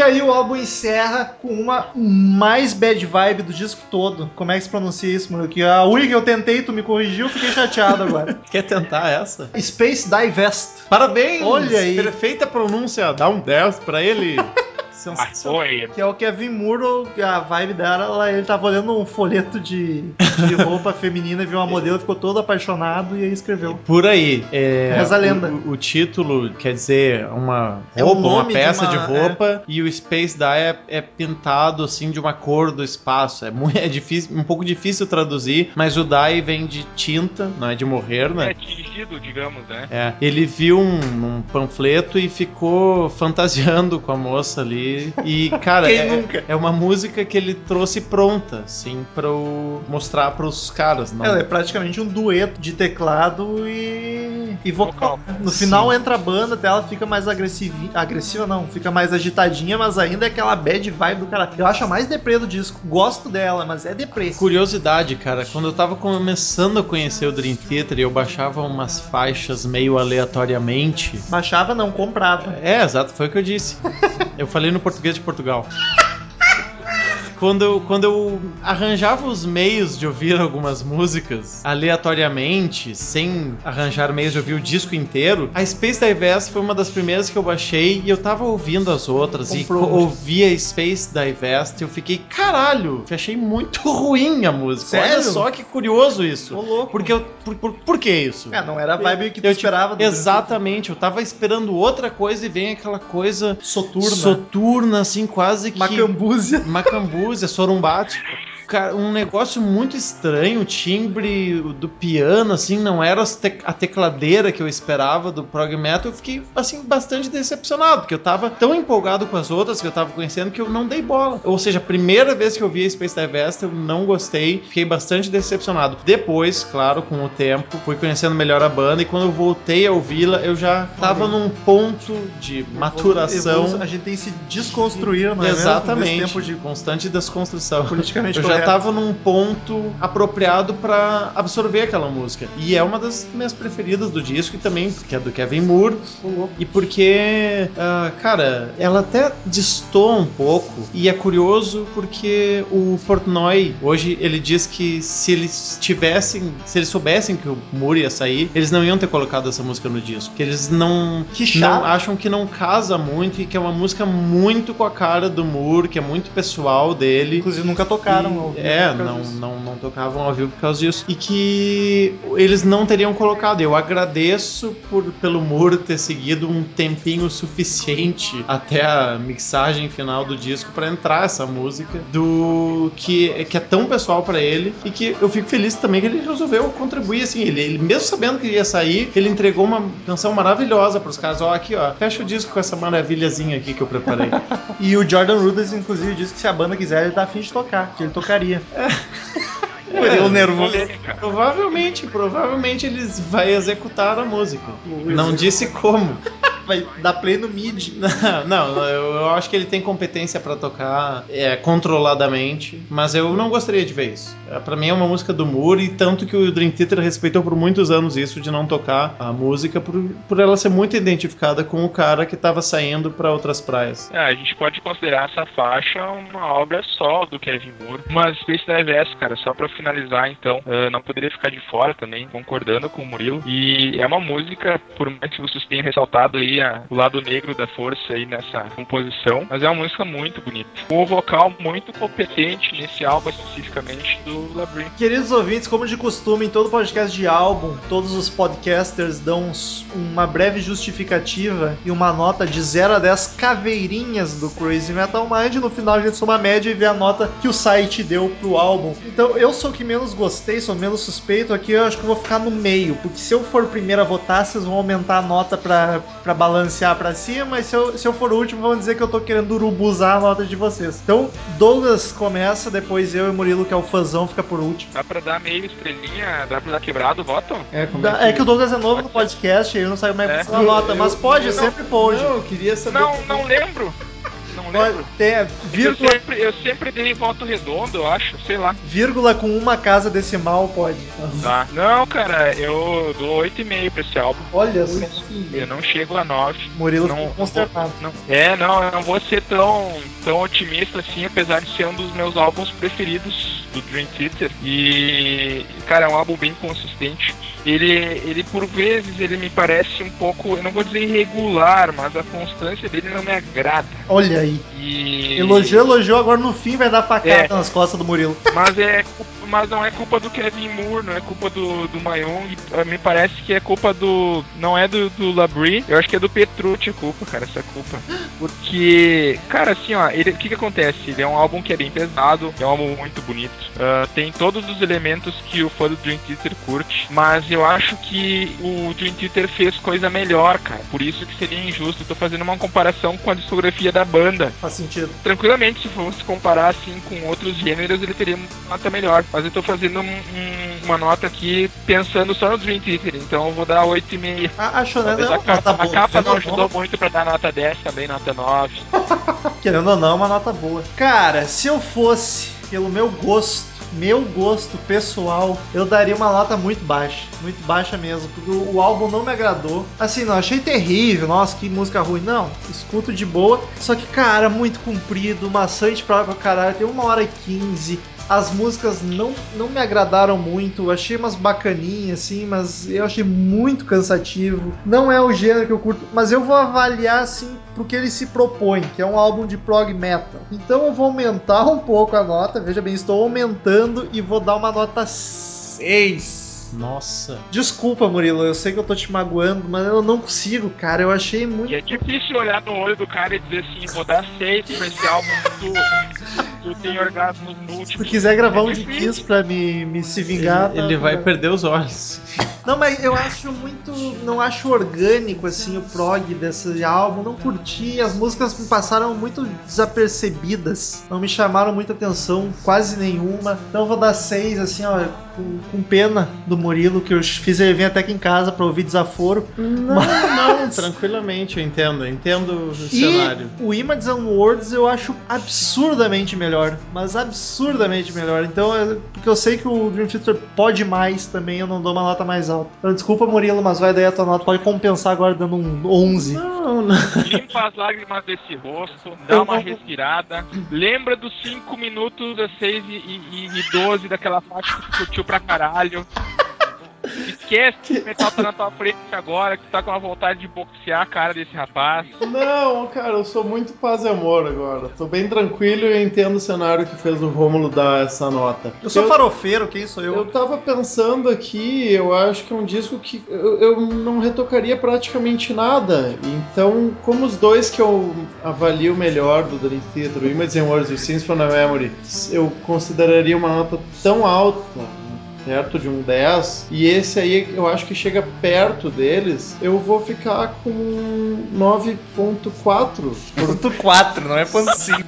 E aí o álbum encerra com uma mais bad vibe do disco todo. Como é que se pronuncia isso, mano? Que a única que eu tentei, tu me corrigiu, fiquei chateado agora. Quer tentar essa? Space Divest. Parabéns! Olha aí. Perfeita pronúncia. Dá um dez pra ele. Sensacional. Que é o Kevin Moore, a vibe dela, ela, ele tava olhando um folheto de, de roupa feminina, viu uma modelo, ficou todo apaixonado e aí escreveu. Por aí. É, Reza a lenda. O, o título quer dizer uma É roupa, um uma nome de peça uma- de, roupa, e o Space Dye é, é pintado assim de uma cor do espaço. É, muito, é difícil, um pouco difícil traduzir, mas o Dye vem de tinta, não é de morrer, É né? tingido, digamos, né? É, ele viu um, um panfleto e ficou fantasiando com a moça ali. E, cara, Quem é, nunca? é uma música que ele trouxe pronta, assim, pra eu mostrar pros caras. Não? Ela é praticamente um dueto de teclado e, e vocal. Vocal. No Sim. final entra a banda, até ela fica mais agressiva. Agressiva não, fica mais agitadinha, mas ainda é aquela bad vibe do cara. Eu acho a mais deprê do disco. Gosto dela, mas é deprê. Curiosidade, cara, quando eu tava começando a conhecer o Dream Theater e eu baixava umas faixas meio aleatoriamente. Baixava não, comprava. É, exato, foi o que eu disse. Eu falei no português de Portugal. Quando eu, quando eu arranjava os meios de ouvir algumas músicas aleatoriamente, sem arranjar meios de ouvir o disco inteiro, a Space Divest foi uma das primeiras que eu baixei e eu tava ouvindo as outras Comprou. e co- ouvia Space Divest e eu fiquei, caralho, que achei muito ruim a música. Sério? Olha só que curioso isso. Ô, louco. Porque eu, por, por, por que isso? É, não era a vibe que tu Eu, esperava. tipo, exatamente, eu tava esperando outra coisa e vem aquela coisa Soturna. soturna, assim, quase que... Macambúzia. Macambúzia, sorumbática. Cara, um negócio muito estranho, o timbre do piano, assim, não era as te- a tecladeira que eu esperava do prog metal. Eu fiquei, assim, bastante decepcionado, porque eu tava tão empolgado com as outras que eu tava conhecendo que eu não dei bola. Ou seja, a primeira vez que eu vi a Space Divest, eu não gostei, fiquei bastante decepcionado. Depois, claro, com o tempo, fui conhecendo melhor a banda e quando eu voltei a ouvi-la, eu já tava num ponto de maturação. Evolu- A gente tem que se desconstruir, não é Exatamente, mesmo? Nesse tempo de constante desconstrução. politicamente Eu já correto. tava num ponto apropriado pra absorver aquela música. E é uma das minhas preferidas do disco, e também porque é do Kevin Moore. E porque, ah, cara, ela até destoa um pouco. E é curioso porque o Portnoy, hoje, ele diz que se eles tivessem, se eles soubessem que o Moore ia sair, eles não iam ter colocado essa música no disco. Que eles não, Que chato. não acham que não casa muito e que é uma música muito com a cara do Moore, que é muito pessoal dele. Inclusive nunca tocaram. ao E- vivo é, por causa não, disso. não, não tocavam ao vivo por causa disso. E que eles não teriam colocado. Eu agradeço por, pelo Moore ter seguido um tempinho suficiente até a mixagem final do disco pra entrar essa música do que, que é tão pessoal pra ele e que eu fico feliz também que ele resolveu contribuir assim. Ele, ele mesmo sabendo que ia sair, ele entregou uma canção maravilhosa pros caras. Ó, aqui ó, fecha o disco com essa maravilhazinha aqui que eu preparei. E o Jordan Rudess, inclusive, disse que se a banda quiser, ele tá afim de tocar, que ele tocaria. Murilo nervoso. Provavelmente, provavelmente eles vai executar a música. Não disse como. Vai dar play no mid. Não, não, eu, eu acho que ele tem competência pra tocar é, controladamente, mas eu não gostaria de ver isso. É, pra mim é uma música do Moore, e tanto que o Dream Theater respeitou por muitos anos isso de não tocar a música por, por ela ser muito identificada com o cara que tava saindo pra outras praias. É, a gente pode considerar essa faixa uma obra só do Kevin Moore, mas Space Divest, cara, só pra finalizar então, uh, não poderia ficar de fora também, concordando com o Murilo, e é uma música, por mais que vocês tenham ressaltado aí a, o lado negro da força aí nessa composição, mas é uma música muito bonita, com um vocal muito competente nesse álbum especificamente do Labyrinth. Queridos ouvintes, como de costume, em todo podcast de álbum, todos os podcasters dão uns- uma breve justificativa e uma nota de zero a dez caveirinhas do Crazy Metal Mind. No final a gente soma a média e vê a nota que o site deu pro álbum. Então eu sou o que menos gostei, sou menos suspeito aqui, eu acho que eu vou ficar no meio, porque se eu for o primeiro a votar, vocês vão aumentar a nota pra, pra balancear pra cima, e se eu, se eu for o último, vão dizer que eu tô querendo urubuzar a nota de vocês. Então, Douglas começa, depois eu e o Murilo, que é o fãzão, fica por último. Dá pra dar meio estrelinha, dá pra dar quebrado o voto? É, como Da- É que o Douglas é novo no podcast, ele não sabe como é que É. funciona a nota, mas pode, sempre pode. Não, eu queria saber. Não, não lembro. Não lembro. Tem Eu vírgula, sempre, eu sempre dei voto redondo, eu acho, sei lá. vírgula com uma casa decimal pode. Tá. Não, cara, eu dou oito e meio pra esse álbum. Olha só. Eu não chego a nove. Murilo não, ficou não consternado. vou, não. É, não, eu não vou ser tão, tão otimista assim, apesar de ser um dos meus álbuns preferidos do Dream Theater. E, cara, é um álbum bem consistente. Ele, ele, por vezes, ele me parece um pouco, eu não vou dizer irregular, mas a constância dele não me agrada. Olha aí. E... Elogiou, elogiou, agora no fim vai dar facada É. nas costas do Murilo. Mas, é, mas não é culpa do Kevin Moore, não é culpa do, do Mayung, me parece que é culpa do... não é do, do Labrie, eu acho que é do Petrucci a culpa, cara, essa culpa. Porque, cara, assim, ó, ele, o que que acontece? Ele é um álbum que é bem pesado, é um álbum muito bonito, uh, tem todos os elementos que o fã do Dream Theater curte, mas eu acho que o Dream Theater fez coisa melhor, cara, por isso que seria injusto. Eu tô fazendo uma comparação com a discografia da banda. Faz sentido. Tranquilamente, se fosse comparar assim com outros gêneros, ele teria uma nota melhor. Mas eu tô fazendo um, um, uma nota aqui pensando só no Dream Theater, então eu vou dar oito e meio. A, a Shonen Talvez não é a uma capa, nota a boa. capa não Querendo ajudou ou não, muito pra dar nota dez, também nota nove. Querendo ou não, é uma nota boa. Cara, se eu fosse pelo meu gosto, meu gosto pessoal, eu daria uma nota muito baixa. Muito baixa mesmo, porque o, o álbum não me agradou. Assim, não, achei terrível. Nossa, que música ruim. Não, escuto de boa. Só que, cara, muito comprido, maçante pra caralho. Tem uma hora e quinze. As músicas não, não me agradaram muito. Achei umas bacaninhas, assim, mas eu achei muito cansativo. Não é o gênero que eu curto, mas eu vou avaliar, assim, pro que ele se propõe, que é um álbum de prog metal. Então eu vou aumentar um pouco a nota. Veja bem, estou aumentando e vou dar uma nota seis. Nossa. Desculpa, Murilo, eu sei que eu tô te magoando, mas eu não consigo, cara. Eu achei muito... E é difícil olhar no olho do cara e dizer assim, vou dar seis pra esse álbum, tu, tu tem orgasmos múltiplos. Se tu quiser gravar É um de difícil. Kiss pra me, me se vingar... Ele, tá ele vai tudo bem. perder os olhos. Não, mas eu acho muito... Não acho orgânico, assim, o prog desse álbum. Não curti. As músicas me passaram muito desapercebidas. Não me chamaram muita atenção, quase nenhuma. Então eu vou dar seis, assim, ó, com, com pena do Murilo, que eu fiz ele vir até aqui em casa pra ouvir desaforo. Não, Mas- não, tranquilamente, eu entendo. Eu entendo o E cenário. o Images and Words eu acho absurdamente melhor. Mas absurdamente melhor. Então, é- porque eu sei que o Dream Theater pode mais também, eu não dou uma nota mais alta. Então, desculpa, Murilo, mas vai daí a tua nota. Pode compensar agora dando um onze. Não, não. Limpa as lágrimas desse rosto, dá Eu uma não- respirada, lembra dos cinco minutos das seis e doze daquela faixa que tu curtiu pra caralho. Esquece que o metal tá na tua frente agora, que tu tá com uma vontade de boxear a cara desse rapaz. Não, cara, eu sou muito paz e amor agora. Tô bem tranquilo e eu entendo o cenário que fez o Rômulo dar essa nota. Eu sou farofeiro, quem sou eu? Eu tava pensando aqui, eu acho que é um disco que eu, eu não retocaria praticamente nada. Então, como os dois que eu avalio melhor do Dream Theater, o Images and Words e o Scenes from the Memory, eu consideraria uma nota tão alta, perto de um dez, e esse aí eu acho que chega perto deles, eu vou ficar com nove ponto quatro. Ponto quatro, não é ponto cinco.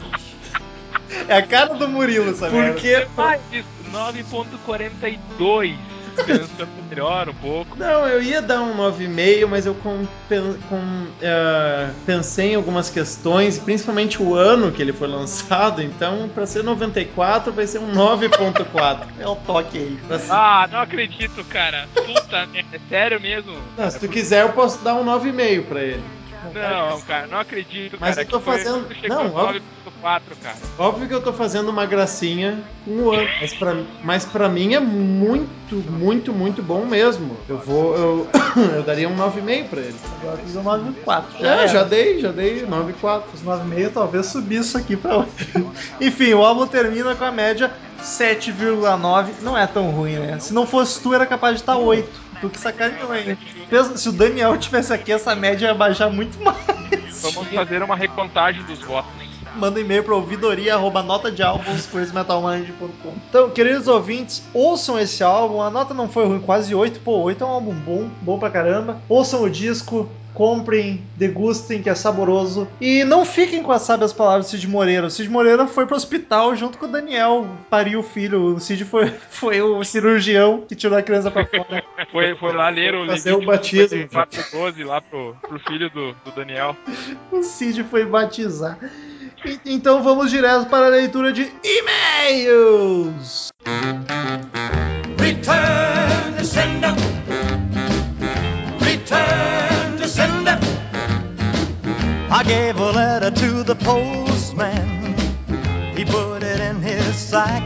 É a cara do Murilo essa merda. Porque Mais isso, nove ponto quarenta e dois. Pensando melhor um pouco. Não, eu ia dar um nove vírgula cinco, mas eu com, com, uh, pensei em algumas questões, principalmente o ano que ele foi lançado, então para ser noventa e quatro vai ser um nove ponto quatro. É o toque aí. Pra cima. Ah, não acredito, cara. Puta merda, é sério mesmo? Não, se tu quiser eu posso dar um nove vírgula cinco para ele. Não, cara, não acredito, Mas cara. eu tô que foi- fazendo- que chegou não, no nove ponto quatro, cara. Óbvio que eu tô fazendo uma gracinha com o ano, mas pra, mas pra mim é muito, muito, muito bom mesmo. Eu vou, eu, eu daria um nove vírgula cinco pra ele. Agora fiz um nove vírgula quatro. Já, já dei, já dei nove vírgula quatro. Os nove vírgula cinco talvez subisse isso aqui pra oito. Enfim, o álbum termina com a média sete vírgula nove. Não é tão ruim, né? Se não fosse tu, era capaz de estar oito. Tu que sacaneou, hein? Pensa, se o Daniel tivesse aqui, essa média ia baixar muito mais. Vamos fazer uma recontagem dos votos. Manda um e-mail para ouvidoria arroba nota de álbuns crazy metal mind ponto com. Então, queridos ouvintes, ouçam esse álbum. A nota não foi ruim, quase oito. Pô, oito é um álbum bom, bom pra caramba. Ouçam o disco. comprem, degustem, que é saboroso. E não fiquem com as sábias palavras do Cid Moreira. O Cid Moreira foi pro hospital junto com o Daniel, pariu o filho. O Cid foi, foi o cirurgião que tirou a criança pra fora. Foi, foi lá ler o Fazer o Levítico batismo. cinquenta e quatro, doze lá pro, pro filho do, do Daniel. O Cid foi batizar. E- Então vamos direto para a leitura de e-mails. Return to sender. Return to sender. I gave a letter to the postman. He put it in his sack.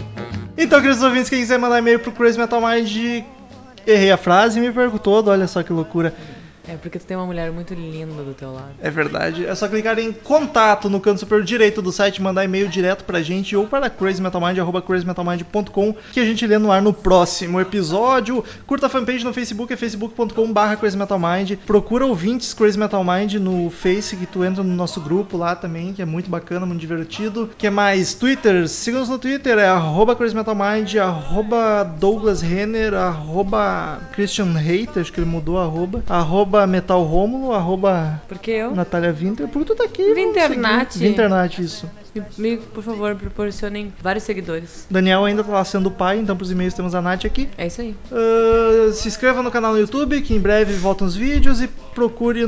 Então, queridos ouvintes, quem quiser mandar e-mail pro Crazy Metal Mind, errei a frase e me perguntou todo, olha só que loucura. É porque tu tem uma mulher muito linda do teu lado. É verdade. É só clicar em contato no canto superior direito do site, mandar e-mail direto pra gente ou para crazymetalmind, arroba crazymetalmind ponto com, que a gente lê no ar no próximo episódio. Curta a fanpage no Facebook, é facebook ponto com barra crazymetalmind. Procura ouvintes Crazy Metal Mind no Face, que tu entra no nosso grupo lá também, que é muito bacana, muito divertido. Que é mais? Twitter, siga-nos no Twitter, é arroba crazymetalmind, arroba Douglas Renner, arroba Christian Hater, acho que ele mudou a arroba, arroba Metal Rômulo, arroba Porque eu? Natália Winter, porque tu tá aqui. Vinternat. Vinternat, isso. Me, me, por favor, proporcionem vários seguidores. Daniel ainda tá lá sendo pai, então pros e-mails temos a Nath aqui. É isso aí. Uh, se inscreva no canal no YouTube, que em breve voltam os vídeos, e procure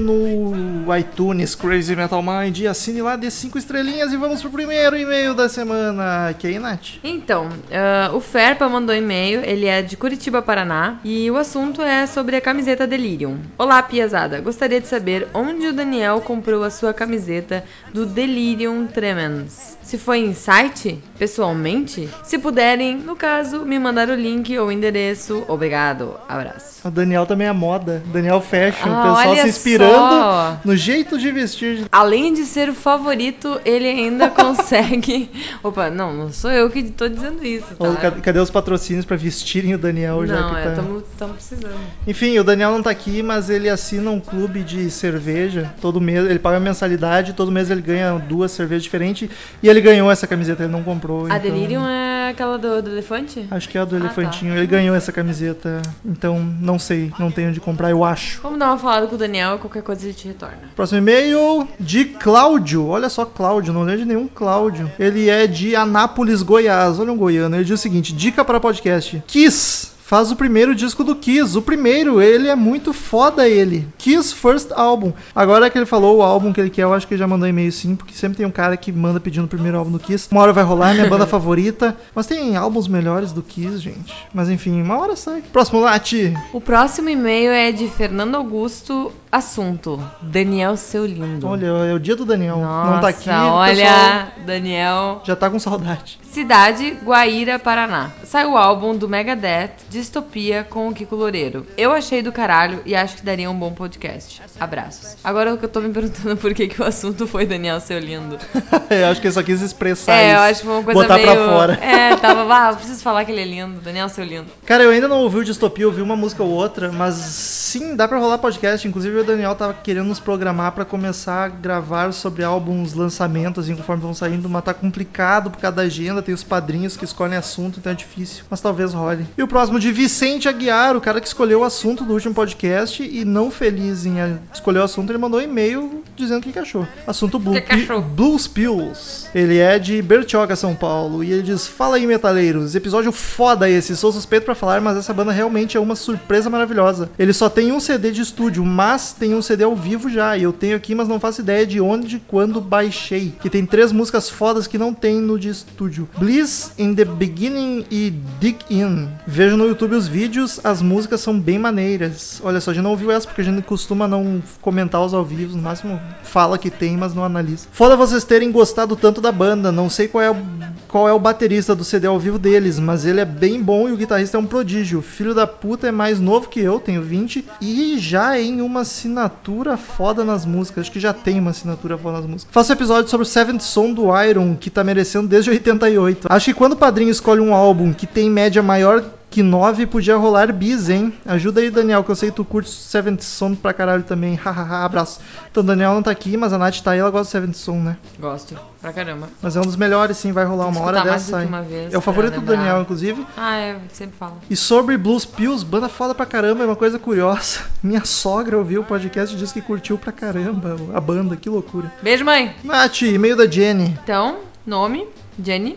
no iTunes Crazy Metal Mind e assine lá, dê cinco estrelinhas, e vamos pro primeiro e-mail da semana. Que aí, Nath? Então, uh, o Ferpa mandou e-mail, ele é de Curitiba, Paraná, e o assunto é sobre a camiseta Delirium. Olá, piazada, gostaria de saber onde o Daniel comprou a sua camiseta do Delirium Tremens. Se foi em site? Pessoalmente? Se puderem, no caso, me mandar o link ou o endereço. Obrigado. Abraço. O Daniel também é moda. Daniel Fashion. Ah, o pessoal olha se inspirando só. no jeito de vestir. Além de ser o favorito, ele ainda consegue... Opa, não, não sou eu que tô dizendo isso, tá? Ou, cadê, cadê os patrocínios pra vestirem o Daniel? Já Não, que é, tá... estamos precisando. Enfim, o Daniel não tá aqui, mas ele assina um clube de cerveja. Todo mês ele paga mensalidade, todo mês ele ganha duas cervejas diferentes. E ele ganhou essa camiseta, ele não comprou. A então... Delirium é aquela do, do elefante? Acho que é a do Ah, elefantinho. tá. Ele ganhou essa camiseta, então não sei, não tenho onde comprar, eu acho. Vamos dar uma falada com o Daniel, qualquer coisa a gente retorna. Próximo e-mail de Cláudio. Olha só, Cláudio, não lembro de nenhum Cláudio. Ele é de Anápolis, Goiás. Olha um goiano. Ele diz o seguinte: dica para podcast. Kiss faz o primeiro disco do Kiss. O primeiro, ele é muito foda, ele. Kiss First Album. Agora que ele falou o álbum que ele quer, eu acho que ele já mandou e-mail sim, porque sempre tem um cara que manda pedindo o primeiro álbum do Kiss. Uma hora vai rolar, minha banda favorita. Mas tem álbuns melhores do Kiss, gente. Mas enfim, uma hora sai. Próximo, Lati. O próximo e-mail é de Fernando Augusto. Assunto: Daniel, seu lindo. Olha, é o dia do Daniel. Nossa, não tá aqui, olha, o pessoal Daniel. já tá com saudade. Cidade, Guaíra, Paraná. Saiu o álbum do Megadeth, Distopia, com o Kiko Loureiro. Eu achei do caralho e acho que daria um bom podcast. Abraços. Agora que eu tô me perguntando por que, que o assunto foi Daniel, seu lindo. Eu acho que ele só quis expressar É, isso. eu acho que foi uma coisa botar meio... pra fora. É, tava, ah, eu preciso falar que ele é lindo. Daniel, seu lindo. Cara, eu ainda não ouvi o Distopia, eu ouvi uma música ou outra, mas sim, dá pra rolar podcast. Inclusive o Daniel tava querendo nos programar pra começar a gravar sobre álbuns, lançamentos, assim, conforme vão saindo, mas tá complicado por causa da agenda, tem os padrinhos que escolhem assunto, então é difícil, mas talvez role. E o próximo de Vicente Aguiar, o cara que escolheu o assunto do último podcast e não feliz em escolher o assunto, ele mandou um e-mail dizendo o que, que achou. Assunto Blue, Que que achou? Blues Pills. Ele é de Bertioga, São Paulo, e ele diz: fala aí, metaleiros, episódio foda esse, sou suspeito pra falar, mas essa banda realmente é uma surpresa maravilhosa. Ele só tem um C D de estúdio, mas tem um C D ao vivo já, e eu tenho aqui, mas não faço ideia de onde e quando baixei, que tem três músicas fodas que não tem no de estúdio: Bliss, In the Beginning e Dig In. Vejo no YouTube os vídeos, as músicas são bem maneiras. Olha só, a gente não ouviu essa porque a gente costuma não comentar os ao vivo, no máximo fala que tem, mas não analisa. Foda vocês terem gostado tanto da banda, não sei qual é o, qual é o baterista do C D ao vivo deles, mas ele é bem bom e o guitarrista é um prodígio. Filho da puta é mais novo que eu, tenho vinte, e já em uma assinatura foda nas músicas, acho que já tem uma assinatura foda nas músicas. Faço um episódio sobre o Seventh Son do Iron, que tá merecendo desde oitenta e oito. Acho que quando o padrinho escolhe um álbum que tem média maior que nove podia rolar bis, hein? Ajuda aí, Daniel, que eu sei que tu curte Seventh Son pra caralho também. Hahaha, abraço. Então, o Daniel não tá aqui, mas a Nath tá aí, ela gosta do Seventh Son, né? Gosto, pra caramba. Mas é um dos melhores, sim, vai rolar uma Vou hora escutar dessa. mais do Sai. que uma vez É o favorito pra do lembrar. Daniel, inclusive. Ah, é, sempre falo. E sobre Blues Pills, banda foda pra caramba, é uma coisa curiosa. Minha sogra ouviu o podcast e disse que curtiu pra caramba a banda, que loucura. Beijo, mãe. Nath, e-mail da Jenny. Então, nome, Jenny.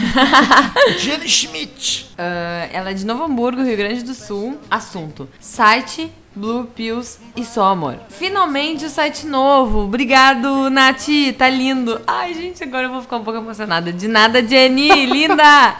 Jenny Schmidt. Uh, ela é de Novo Hamburgo, Rio Grande do Sul. Assunto: site, Blue Pills e só amor. Finalmente o site novo. Obrigado, Nath. Tá lindo. Ai, gente, agora eu vou ficar um pouco emocionada. De nada, Jenny. Linda.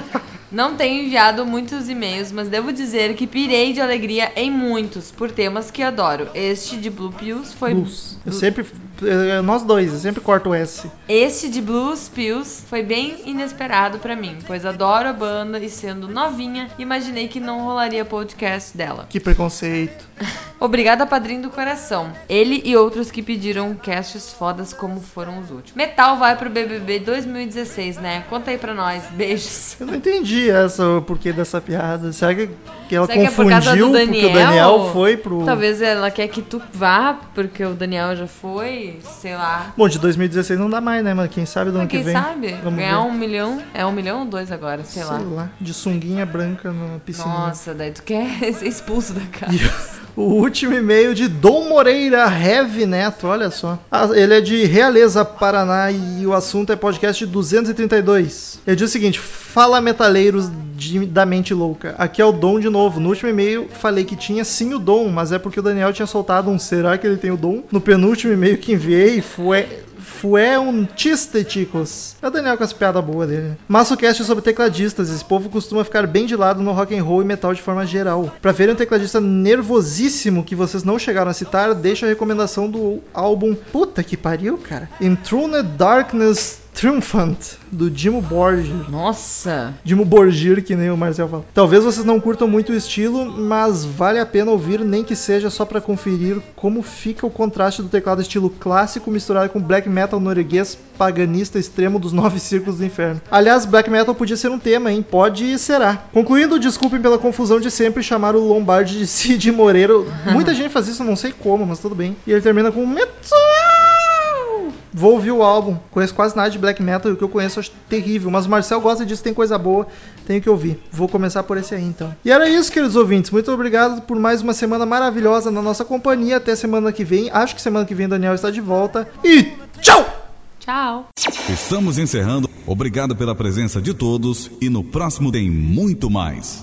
Não tenho enviado muitos e-mails, mas devo dizer que pirei de alegria em muitos, por temas que adoro. Este de Blue Pills foi... Blues. Eu sempre... eh, Nós dois, eu sempre corto o S. Este de Blues Pills foi bem inesperado pra mim, pois adoro a banda e sendo novinha, imaginei que não rolaria podcast dela. Que preconceito. Obrigada, padrinho do coração. Ele e outros que pediram casts fodas como foram os últimos. Metal vai pro B B B dois mil e dezesseis, né? Conta aí pra nós. Beijos. Eu não entendi essa, o porquê dessa piada. Será que, que ela Será que é por causa confundiu do Daniel? porque o Daniel foi pro... Talvez ela quer que tu vá, porque o Daniel já foi, sei lá. Bom, de dois mil e dezesseis não dá mais, né? Mas quem sabe do ano Mas que quem vem. sabe? Vamos Ganhar ver. um milhão. É um milhão ou dois agora, sei, Sei lá. lá. De sunguinha branca na piscina. Nossa, daí tu quer ser expulso da casa. E o último e-mail de Dom Moreira Heavy Neto, olha só. Ah, ele é de Realeza, Paraná, e o assunto é podcast duzentos e trinta e dois. Ele diz o seguinte: fala, metaleiros de, da mente louca. Aqui é o Dom de novo. No último e-mail falei que tinha sim o Dom, mas é porque o Daniel tinha soltado um será que ele tem o Dom? No penúltimo e-mail que enviei foi... Foi um chiste, chicos. É o Daniel com as piadas boas dele. Mas o cast é sobre tecladistas. Esse povo costuma ficar bem de lado no rock and roll e metal de forma geral. Pra verem um tecladista nervosíssimo que vocês não chegaram a citar, deixa a recomendação do álbum... Puta que pariu, cara. Enthroned Darkness Triumphant, do Dimmu Borgir. Nossa! Dimmu Borgir, que nem o Marcel fala. Talvez vocês não curtam muito o estilo, mas vale a pena ouvir, nem que seja só pra conferir como fica o contraste do teclado estilo clássico misturado com black metal norueguês paganista extremo dos nove círculos do inferno. Aliás, black metal podia ser um tema, hein? Pode e será. Concluindo, desculpem pela confusão de sempre chamar o Lombardi de Cid Moreira. Muita gente faz isso, não sei como, mas tudo bem. E ele termina com metal. Vou ouvir o álbum. Conheço quase nada de black metal e o que eu conheço eu acho terrível. Mas o Marcel gosta disso, tem coisa boa, tenho que ouvir. Vou começar por esse aí, então. E era isso, queridos ouvintes. Muito obrigado por mais uma semana maravilhosa na nossa companhia. Até semana que vem. Acho que semana que vem o Daniel está de volta. E tchau! Tchau! Estamos encerrando. Obrigado pela presença de todos e no próximo tem muito mais.